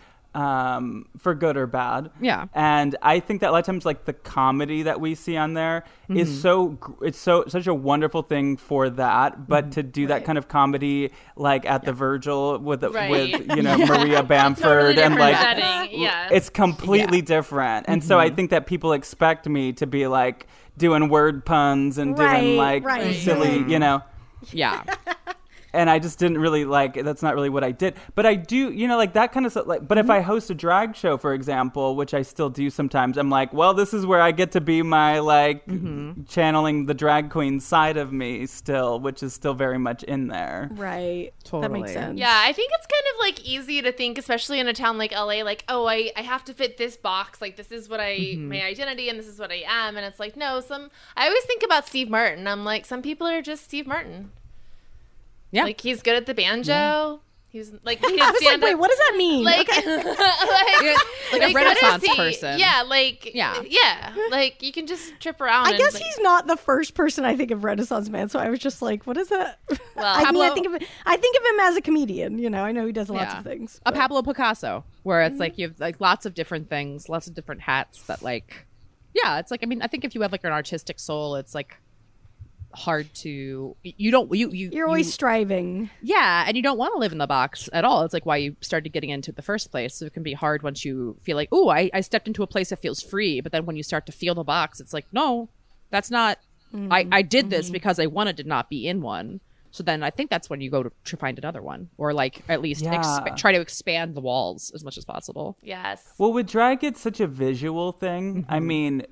for good or bad. Yeah. And I think that a lot of times, like, the comedy that we see on there is such a wonderful thing for that. But to do that kind of comedy, like at the Virgil with you know, Maria Bamford, Totally and like setting. it's completely different. And so I think that people expect me to be like doing word puns and doing like silly, you know. Yeah. And I just didn't really that's not really what I did. But I do, you know, like that kind of stuff. Like, but if I host a drag show, for example, which I still do sometimes, I'm like, well, this is where I get to be my, like, channeling the drag queen side of me still, which is still very much in there. Right. Totally. That makes sense. Yeah, I think it's kind of, like, easy to think, especially in a town like LA, like, oh, I have to fit this box. Like, this is what my identity, and this is what I am. And it's like, no, I always think about Steve Martin. I'm like, some people are just Steve Martin. Yeah. Like, he's good at the banjo. Yeah. He's like, he I was like, wait, what does that mean? Like, like a Renaissance person. Yeah, like, like, you can just trip around. I guess he's not the first person I think of Renaissance man, so I was just like, what is that? Well, I think of him as a comedian. You know, I know he does lots of things. A Pablo Picasso, where it's like you have, like, lots of different things, lots of different hats that, like, it's like, I mean, I think if you have, like, an artistic soul, it's like hard to you're always striving, and you don't want to live in the box at all. It's like why you started getting into it in the first place. So it can be hard once you feel like, oh, I stepped into a place that feels free, but then when you start to feel the box, it's like, no, that's not I did this because I wanted to not be in one. So then I think that's when you go to find another one, or, like, at least try to expand the walls as much as possible. Yes. Well, with drag, it's such a visual thing. I mean,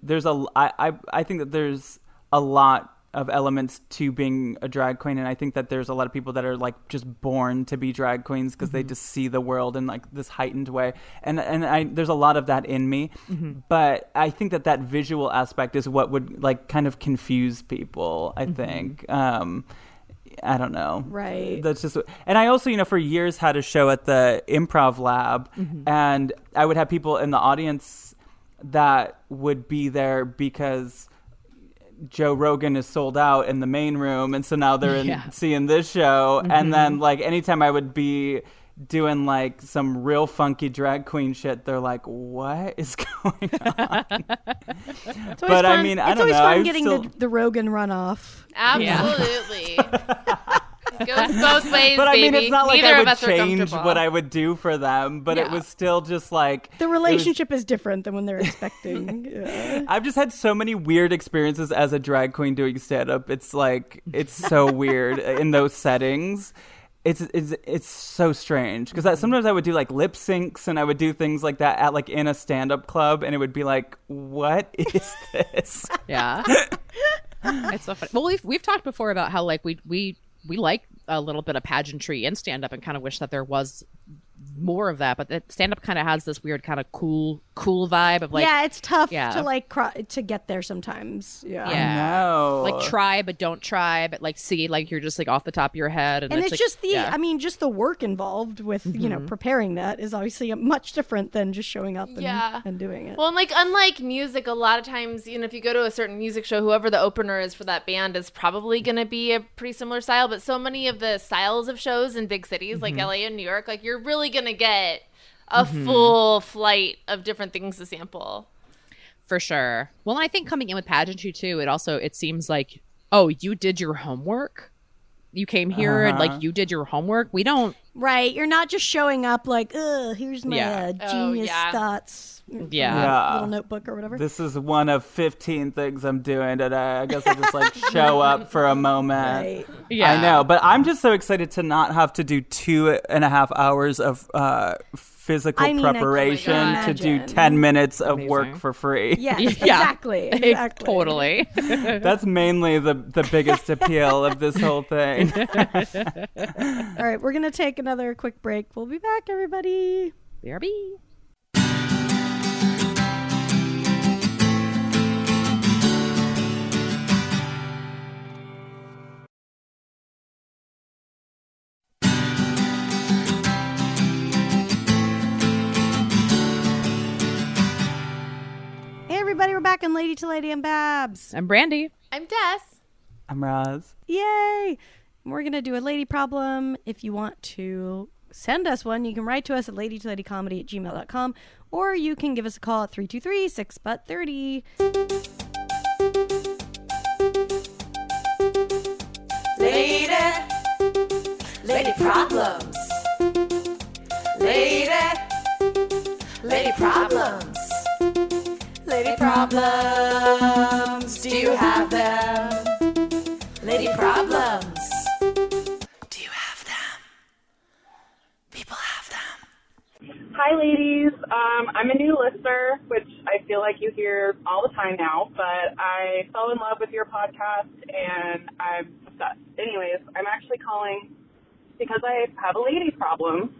I think that there's a lot of elements to being a drag queen, and I think that there's a lot of people that are, like, just born to be drag queens because they just see the world in, like, this heightened way, and there's a lot of that in me, but I think that visual aspect is what would, like, kind of confuse people, I think. I don't know. Right. That's just, and I also, you know, for years had a show at the Improv Lab, and I would have people in the audience that would be there because Joe Rogan is sold out in the main room, and so now they're seeing this show, and then, like, anytime I would be doing, like, some real funky drag queen shit, they're like, what is going on? But fun. I mean, I don't know. It's always fun getting the Rogan runoff. Absolutely. It goes both ways, but I mean, baby. it's not like Neither I of would us are change comfortable. what I would do for them, but it was still just like the relationship is different than when they're expecting. I've just had so many weird experiences as a drag queen doing stand-up. It's like, it's so weird in those settings. It's so strange because sometimes I would do, like, lip syncs, and I would do things like that at, like, in a stand-up club, and it would be like, what is this? Yeah. It's so funny. Well, we've talked before about how, like, we like a little bit of pageantry in stand-up and kind of wish that there was more of that, but stand up kind of has this weird kind of cool vibe of like, yeah, it's tough Yeah. to like to get there sometimes. Yeah. yeah, No. like try but don't try, but like see, like you're just like off the top of your head, and And it's like, just the, yeah. I mean, just the work involved with, you know, preparing that is obviously much different than just showing up and, Yeah. and doing it. Well, and like unlike music, a lot of times, you know, if you go to a certain music show, whoever the opener is for that band is probably going to be a pretty similar style. But so many of the styles of shows in big cities like LA and New York, like you're really going to get a full flight of different things to sample. For sure. Well, and I think coming in with pageantry too, it seems like, oh, you did your homework. You came here and like you did your homework. We don't. Right. You're not just showing up like, here's my Yeah. genius yeah. thoughts. Yeah. Little notebook or whatever. This is one of 15 things I'm doing today. I guess I just like show up for a moment. Right. Yeah. I know, but I'm just so excited to not have to do 2.5 hours of physical I mean, I can preparation to do imagine. 10 minutes of work Amazing. for free. Yes, Yeah. exactly. Exactly. Totally. That's mainly the biggest appeal of this whole thing. All right, we're going to take another quick break. We'll be back, everybody. BRB. Hey, everybody, we're back on Lady to Lady and Babs. I'm Brandy. I'm Des. I'm Roz. Yay! We're going to do a lady problem. If you want to send us one, you can write to us at ladytoladycomedy@gmail.com, or you can give us a call at 323-6-BUT-30. Lady problems. Lady problems. Lady problems. Do you have them? Lady problems. Do you have them? People have them. Hi, ladies. I'm a new listener, which I feel like you hear all the time now, but I fell in love with your podcast, and I'm obsessed. Anyways, I'm actually calling because I have a lady problem.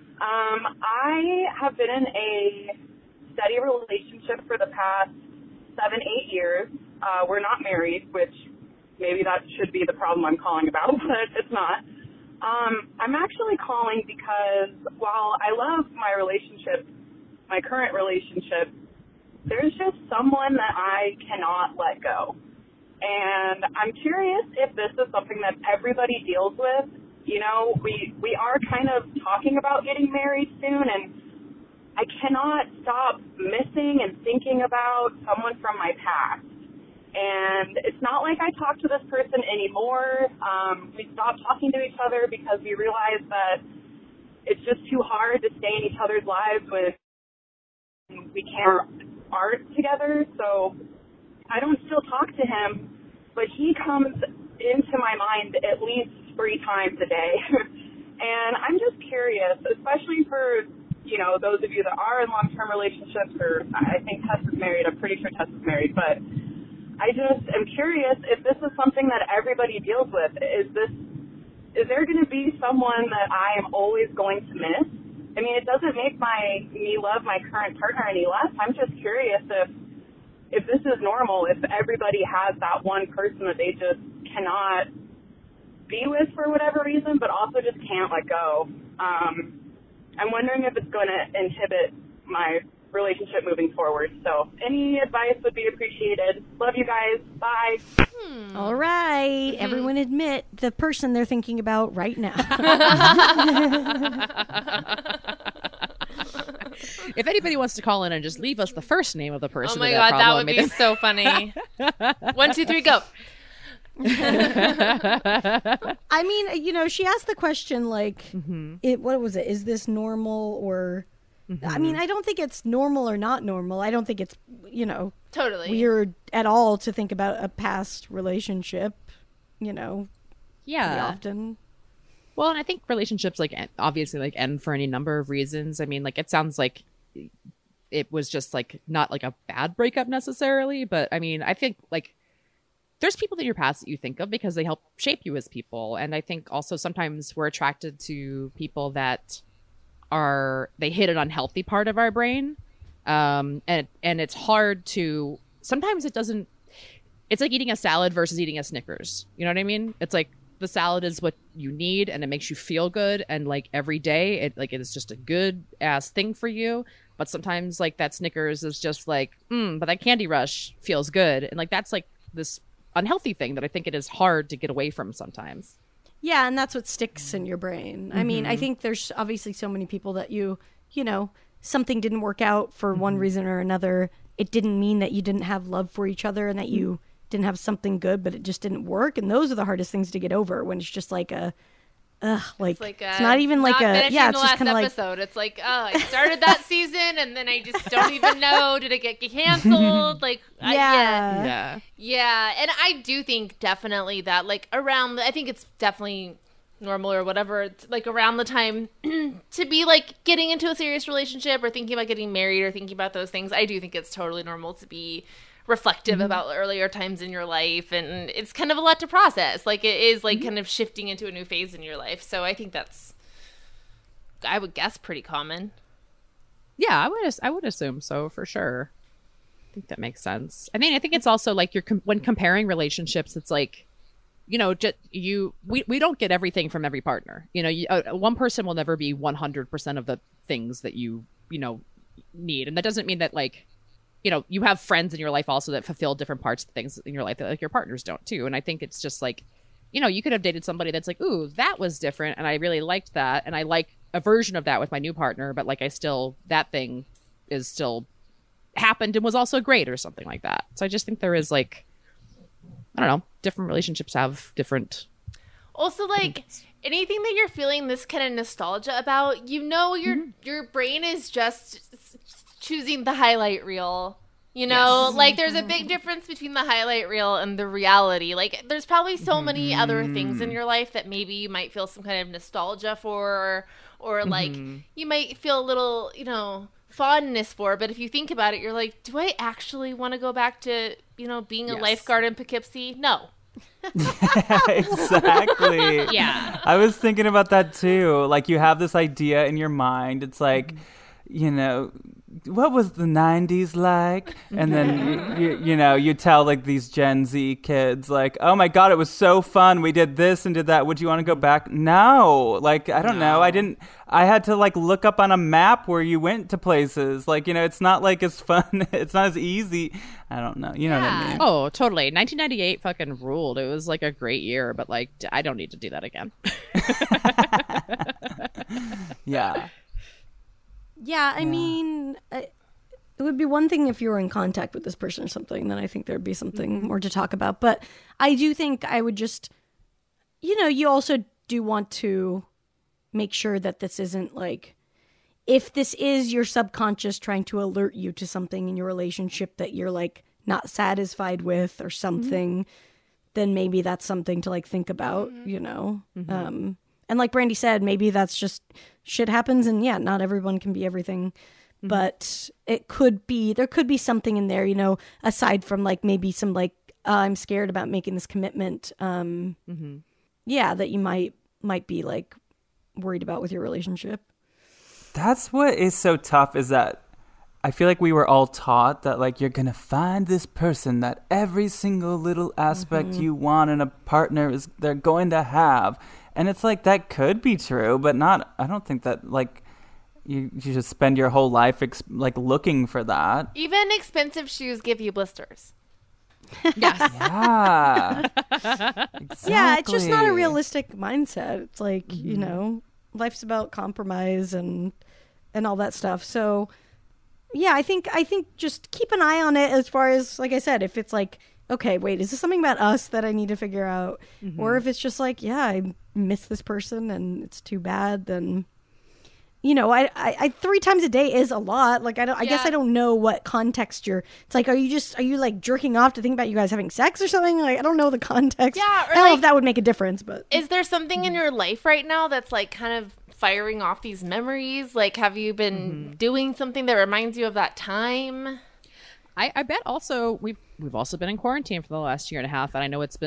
I have been in a steady relationship for the past 7-8 years. We're not married, which maybe that should be the problem I'm calling about, but it's not. I'm actually calling because while I love my relationship, my current relationship, there's just someone that I cannot let go. And I'm curious if this is something that everybody deals with. You know, we are kind of talking about getting married soon, and I cannot stop missing and thinking about someone from my past. And it's not like I talk to this person anymore. We stopped talking to each other because we realized that it's just too hard to stay in each other's lives when we aren't together. So I don't still talk to him, but he comes into my mind at least 3 times a day. And I'm just curious, especially for, you know, those of you that are in long-term relationships, or I think Tess is married. I'm pretty sure Tess is married, but I just am curious if this is something that everybody deals with. Is there going to be someone that I am always going to miss? I mean, it doesn't make me love my current partner any less. I'm just curious if this is normal, if everybody has that one person that they just cannot be with for whatever reason, but also just can't let go. I'm wondering if it's going to inhibit my relationship moving forward. So any advice would be appreciated. Love you guys. Bye. All right. Everyone admit the person they're thinking about right now. If anybody wants to call in and just leave us the first name of the person, Oh my with god, that problem, would be so funny. 1, 2, 3, go. I mean, you know, she asked the question like, what was it? Is this normal or... I mean, I don't think it's normal or not normal. I don't think it's, you know, Totally. weird at all to think about a past relationship, you know, pretty yeah. often. Well, and I think relationships obviously end for any number of reasons. I mean, like it sounds like it was just like not like a bad breakup necessarily, but I mean, I think like there's people in your past that you think of because they help shape you as people, and I think also sometimes we're attracted to people that they hit an unhealthy part of our brain. And it's hard to, sometimes it doesn't, it's like eating a salad versus eating a Snickers. You know what I mean? It's like the salad is what you need and it makes you feel good. And like every day it is just a good ass thing for you. But sometimes like that Snickers is just like, but that Candy Rush feels good. And like, that's like this unhealthy thing that I think it is hard to get away from sometimes. Yeah. And that's what sticks in your brain. I mean, I think there's obviously so many people that you know, something didn't work out for one reason or another. It didn't mean that you didn't have love for each other and that you didn't have something good, but it just didn't work. And those are the hardest things to get over, when it's just like it's not even like it's just kind of like episode. It's like, I started that season and then I just don't even know. Did it get canceled? Like, yeah. And I do think definitely that like around, I think it's definitely normal or whatever, it's like around the time to be like getting into a serious relationship or thinking about getting married or thinking about those things. I do think it's totally normal to be reflective about earlier times in your life, and it's kind of a lot to process. Like it is like kind of shifting into a new phase in your life. So I think that's, I would guess, pretty common. Yeah, I would assume so for sure. I think that makes sense. I mean, I think it's also like when comparing relationships, it's like, you know, we don't get everything from every partner. You know, one person will never be 100% of the things that you know need, and that doesn't mean that like, you know, you have friends in your life also that fulfill different parts of things in your life that like your partners don't too. And I think it's just like, you know, you could have dated somebody that's like, ooh, that was different, and I really liked that, and I like a version of that with my new partner, but like that thing is still happened and was also great or something like that. So I just think there is like, I don't know, different relationships have different. Also, like anything that you're feeling this kind of nostalgia about, you know, your brain is just choosing the highlight reel. You know, like there's a big difference between the highlight reel and the reality. Like there's probably so many other things in your life that maybe you might feel some kind of nostalgia for, or like you might feel a little, you know, fondness for. But if you think about it, you're like, do I actually want to go back to, you know, being a lifeguard in Poughkeepsie? No. Exactly. Yeah. I was thinking about that too. Like you have this idea in your mind. It's like, you know, what was the 90s like? And then you know, you tell like these Gen Z kids like, oh my God, it was so fun, we did this and did that, would you want to go back? No, like I don't know, I had to like look up on a map where you went to places. Like, you know, it's not like as fun, it's not as easy. I don't know, you know what I mean? Oh, totally. 1998 fucking ruled. It was like a great year, but like I don't need to do that again. Yeah, I mean, it would be one thing if you were in contact with this person or something, then I think there'd be something more to talk about. But I do think I would just, you know, you also do want to make sure that this isn't like, if this is your subconscious trying to alert you to something in your relationship that you're like not satisfied with or something, then maybe that's something to like think about, you know? And like Brandy said, maybe that's just shit happens, and yeah, not everyone can be everything, but there could be something in there, you know, aside from like maybe some like, I'm scared about making this commitment. Yeah, that you might be like worried about with your relationship. That's what is so tough, is that I feel like we were all taught that like you're gonna find this person that every single little aspect you want in a partner they're going to have. And it's like, that could be true, but not, I don't think that like you just spend your whole life like looking for that. Even expensive shoes give you blisters. Yes. Yeah. Exactly. Yeah, it's just not a realistic mindset. It's like, you know, life's about compromise and all that stuff. So yeah, I think just keep an eye on it as far as, like I said, if it's like, okay, wait, is this something about us that I need to figure out? Or if it's just like, yeah, I miss this person and it's too bad, then, you know, I 3 times a day is a lot. Like, I guess I don't know what context it's like, are you like jerking off to think about you guys having sex or something? Like, I don't know the context. Yeah. Or I don't know if that would make a difference, but. Is there something in your life right now that's like kind of firing off these memories? Like, have you been doing something that reminds you of that time? I bet also we've also been in quarantine for the last year and a half, and I know it's been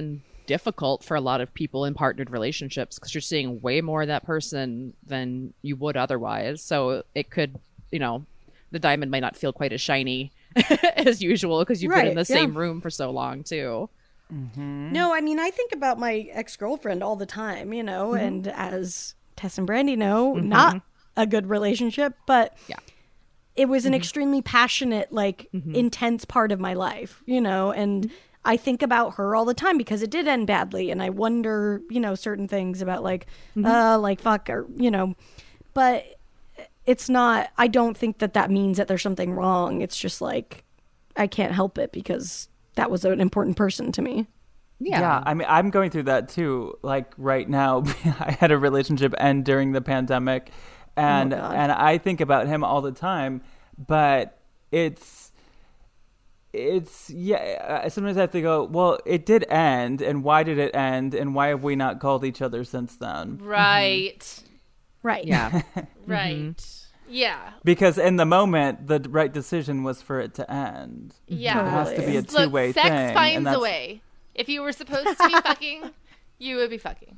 difficult for a lot of people in partnered relationships because you're seeing way more of that person than you would otherwise. So it could, the diamond might not feel quite as shiny as usual because you've been in the same room for so long too. Mm-hmm. No, I mean, I think about my ex-girlfriend all the time, and as Tess and Brandy know, not a good relationship, but it was an extremely passionate, intense part of my life, and I think about her all the time because it did end badly, and I wonder, certain things about fuck, or, but it's not, I don't think that means that there's something wrong. It's just I can't help it because that was an important person to me. Yeah. I mean, I'm going through that too. Like right now, I had a relationship end during the pandemic, and I think about him all the time, but sometimes I have to go, well, it did end, and why did it end, and why have we not called each other since then? Right. Right. Yeah. Right. Yeah. Because in the moment, the right decision was for it to end. Yeah. It has to be a two-way thing. Sex finds a way. If you were supposed to be fucking, you would be fucking.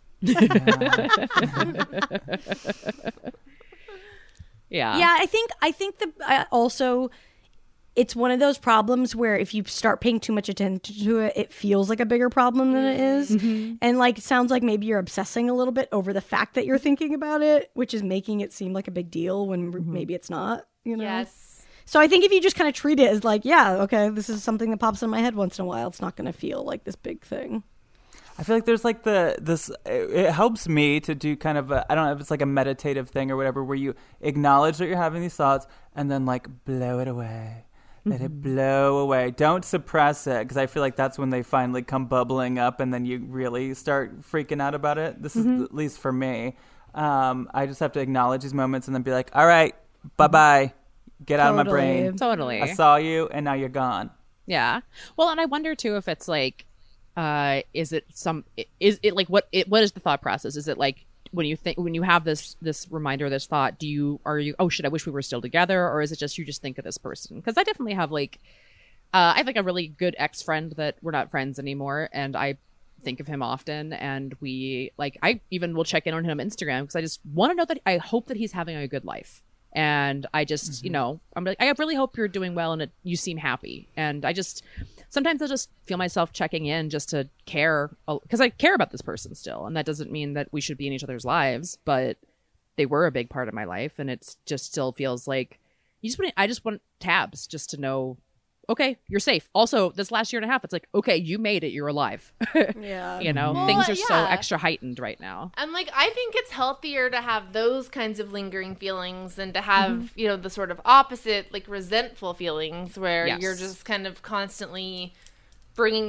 Yeah. Yeah, I think also it's one of those problems where if you start paying too much attention to it, it feels like a bigger problem than it is. And it sounds like maybe you're obsessing a little bit over the fact that you're thinking about it, which is making it seem like a big deal when maybe it's not, Yes. So I think if you just kind of treat it as okay, this is something that pops in my head once in a while, it's not going to feel like this big thing. I feel like there's it helps me to do kind of I don't know if it's like a meditative thing or whatever, where you acknowledge that you're having these thoughts and then blow it away. Let it blow away. Don't suppress it, because I feel like that's when they finally come bubbling up and then you really start freaking out about it. This is at least for me. I just have to acknowledge these moments and then be like, all right, bye-bye. Get out of my brain. Totally. I saw you and now you're gone. Yeah. Well, and I wonder too if it's what is the thought process? Is it when you have this reminder, this thought, are you oh shit, I wish we were still together, or is it just you just think of this person? Because I definitely have I have a really good ex-friend that we're not friends anymore, and I think of him often, and we I even will check in on him on Instagram because I just want to know that I hope that he's having a good life, and I just I'm I really hope you're doing well and you seem happy, and sometimes I just feel myself checking in just to care, because I care about this person still. And that doesn't mean that we should be in each other's lives, but they were a big part of my life. And it's just still feels like I just want tabs just to know, okay, you're safe. Also, this last year and a half, it's okay, you made it. You're alive. Yeah. Things are so extra heightened right now. And I think it's healthier to have those kinds of lingering feelings than to have, the sort of opposite, resentful feelings where you're just kind of constantly bringing,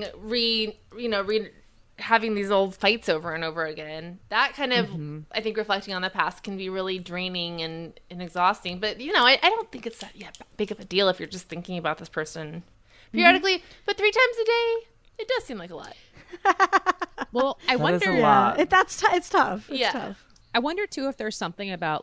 having these old fights over and over again. That kind of, I think, reflecting on the past can be really draining and exhausting. But, I don't think it's that big of a deal if you're just thinking about this person periodically. But 3 times a day, it does seem like a lot. Well, I wonder. It's tough. It's tough. I wonder too if there's something about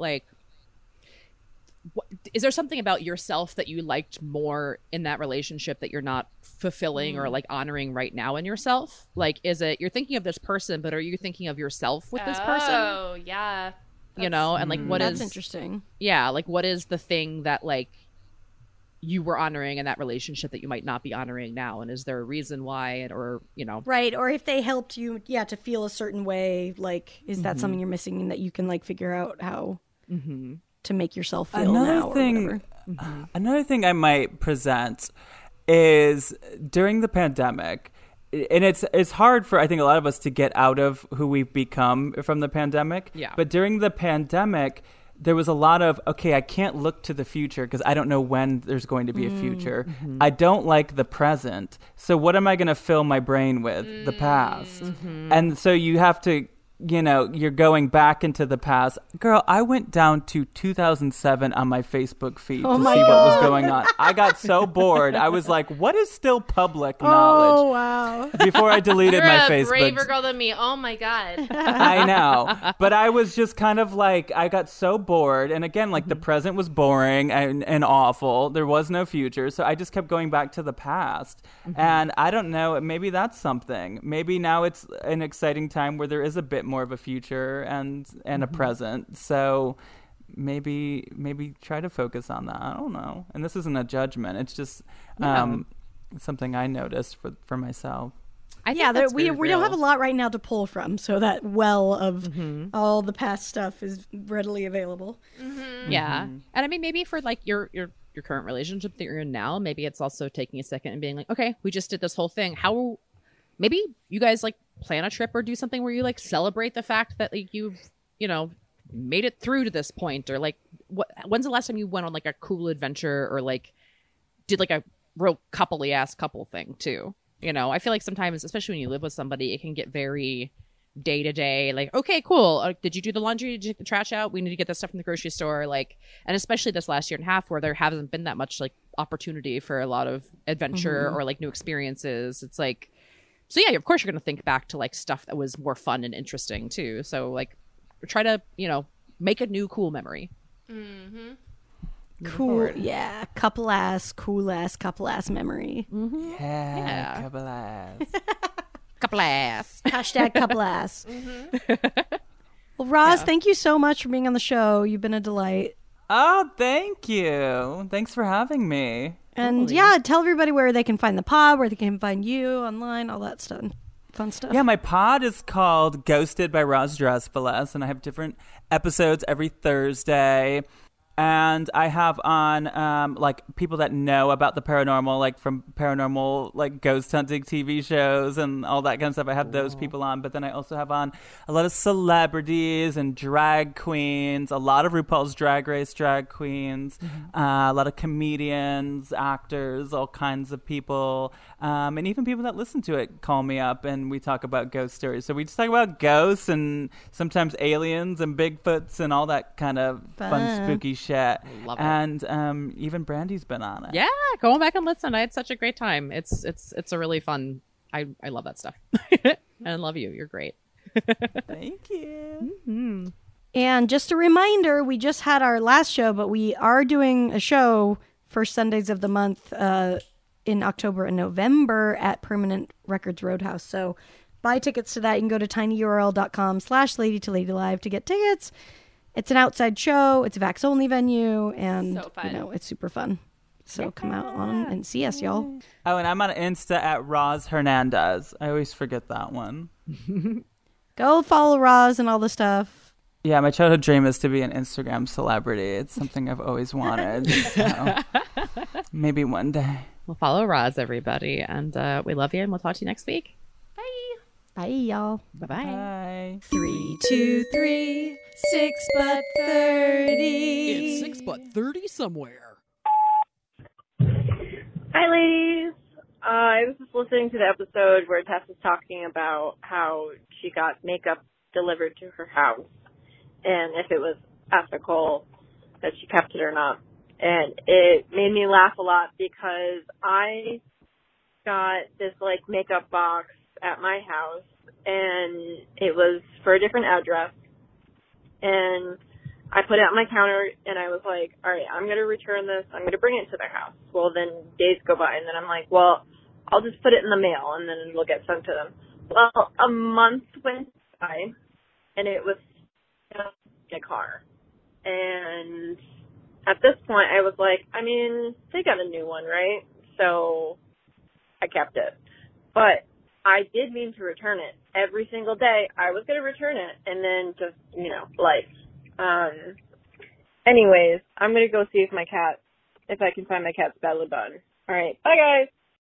is there something about yourself that you liked more in that relationship that you're not fulfilling or honoring right now in yourself? Is it you're thinking of this person, but are you thinking of yourself with this person? Oh, yeah. And what is that's interesting? Yeah, what is the thing that you were honoring in that relationship that you might not be honoring now, and is there a reason why, or right, or if they helped you to feel a certain way, is that something you're missing and that you can figure out how to make yourself feel now, or whatever. Another thing I might present is during the pandemic, and it's hard for I think a lot of us to get out of who we've become from the pandemic. Yeah. But during the pandemic, there was a lot of, okay, I can't look to the future because I don't know when there's going to be a future. I don't like the present. So what am I going to fill my brain with? The past. And so you have to you know, you're going back into the past. Girl, I went down to 2007 on my Facebook feed to see what was going on. I got so bored. I was like, what is still public knowledge? Oh, wow. Before I deleted You're my a Facebook. braver girl than me. Oh my God. I know. But I was just kind of like, I got so bored. And again, like the present was boring and awful. There was no future. So I just kept going back to the past. And I don't know, maybe that's something. Maybe now it's an exciting time where there is a bit more of a future and a present. So maybe try to focus on that. I don't know. And this isn't a judgment. It's just something I noticed for myself. We don't have a lot right now to pull from, so that well of all the past stuff is readily available. Yeah. And I mean, maybe for like your current relationship that you're in now, maybe it's also taking a second and being like, okay, we just did this whole thing. How maybe you guys like plan a trip or do something where you like celebrate the fact that like you've, you know, made it through to this point, or like when's the last time you went on like a cool adventure or like did like a real couple-y ass couple thing too? You know, I feel like sometimes, especially when you live with somebody, it can get very day to day. Like, okay, cool. Did you do the laundry? Did you take the trash out? We need to get this stuff from the grocery store. Like, and especially this last year and a half where there hasn't been that much like opportunity for a lot of adventure or like new experiences. It's like, so yeah, of course you're going to think back to like stuff that was more fun and interesting too. So like try to, you know, make a new cool memory. Cool. Yeah. Cool ass memory. Yeah. Couple ass. Couple ass. Hashtag couple ass. Well, Roz, thank you so much for being on the show. You've been a delight. Oh, thank you. Thanks for having me. And yeah, tell everybody where they can find the pod, where they can find you online, all that stuff. Fun stuff. Yeah, my pod is called Ghosted by Roz Drezfield, and I have different episodes every Thursday. And I have on like people that know about the paranormal, like from paranormal, like ghost hunting TV shows and all that kind of stuff. I have those people on, but then I also have on a lot of celebrities and drag queens, a lot of RuPaul's Drag Race drag queens, a lot of comedians, actors, all kinds of people, and even people that listen to it call me up and we talk about ghost stories. So we just talk about ghosts and sometimes aliens and Bigfoots and all that kind of fun spooky shit. Love it. And even Brandy's been on it. Yeah, go back and listen. I had such a great time. It's a really fun. I love that stuff. And I love you. You're great. Thank you. And just a reminder, we just had our last show, but we are doing a show first Sundays of the month in October and November at Permanent Records Roadhouse. So buy tickets to that. You can go to tinyurl.com/LadyToLadyLive to get tickets. It's an outside show. It's a Vax only venue, and So fun. you know it's super fun. So come out on and see us, y'all. Oh, and I'm on Insta at Roz Hernandez. I always forget that one. Go follow Roz and all the stuff. Yeah, my childhood dream is to be an Instagram celebrity. It's something I've always wanted. So maybe one day. We'll follow Roz, everybody, and we love you, and we'll talk to you next week. Bye, y'all. Bye. Bye. 3, 2, 3, 6 but 30. It's 6 but 30 somewhere. Hi, ladies. I was just listening to the episode where Tess was talking about how she got makeup delivered to her house and if it was ethical that she kept it or not. And it made me laugh a lot because I got this, like, makeup box at my house, and it was for a different address. And I put it on my counter, and I was like, all right, I'm going to return this. I'm going to bring it to their house. Well, then days go by, and then I'm like, well, I'll just put it in the mail, and then it'll get sent to them. Well, a month went by, and it was in a car. And at this point, I was like, I mean, they got a new one, right? So I kept it. But I did mean to return it. Every single day, I was going to return it, and then just, you know, life. Anyways, I'm going to go see if I can find my cat's belly button. All right. Bye, guys.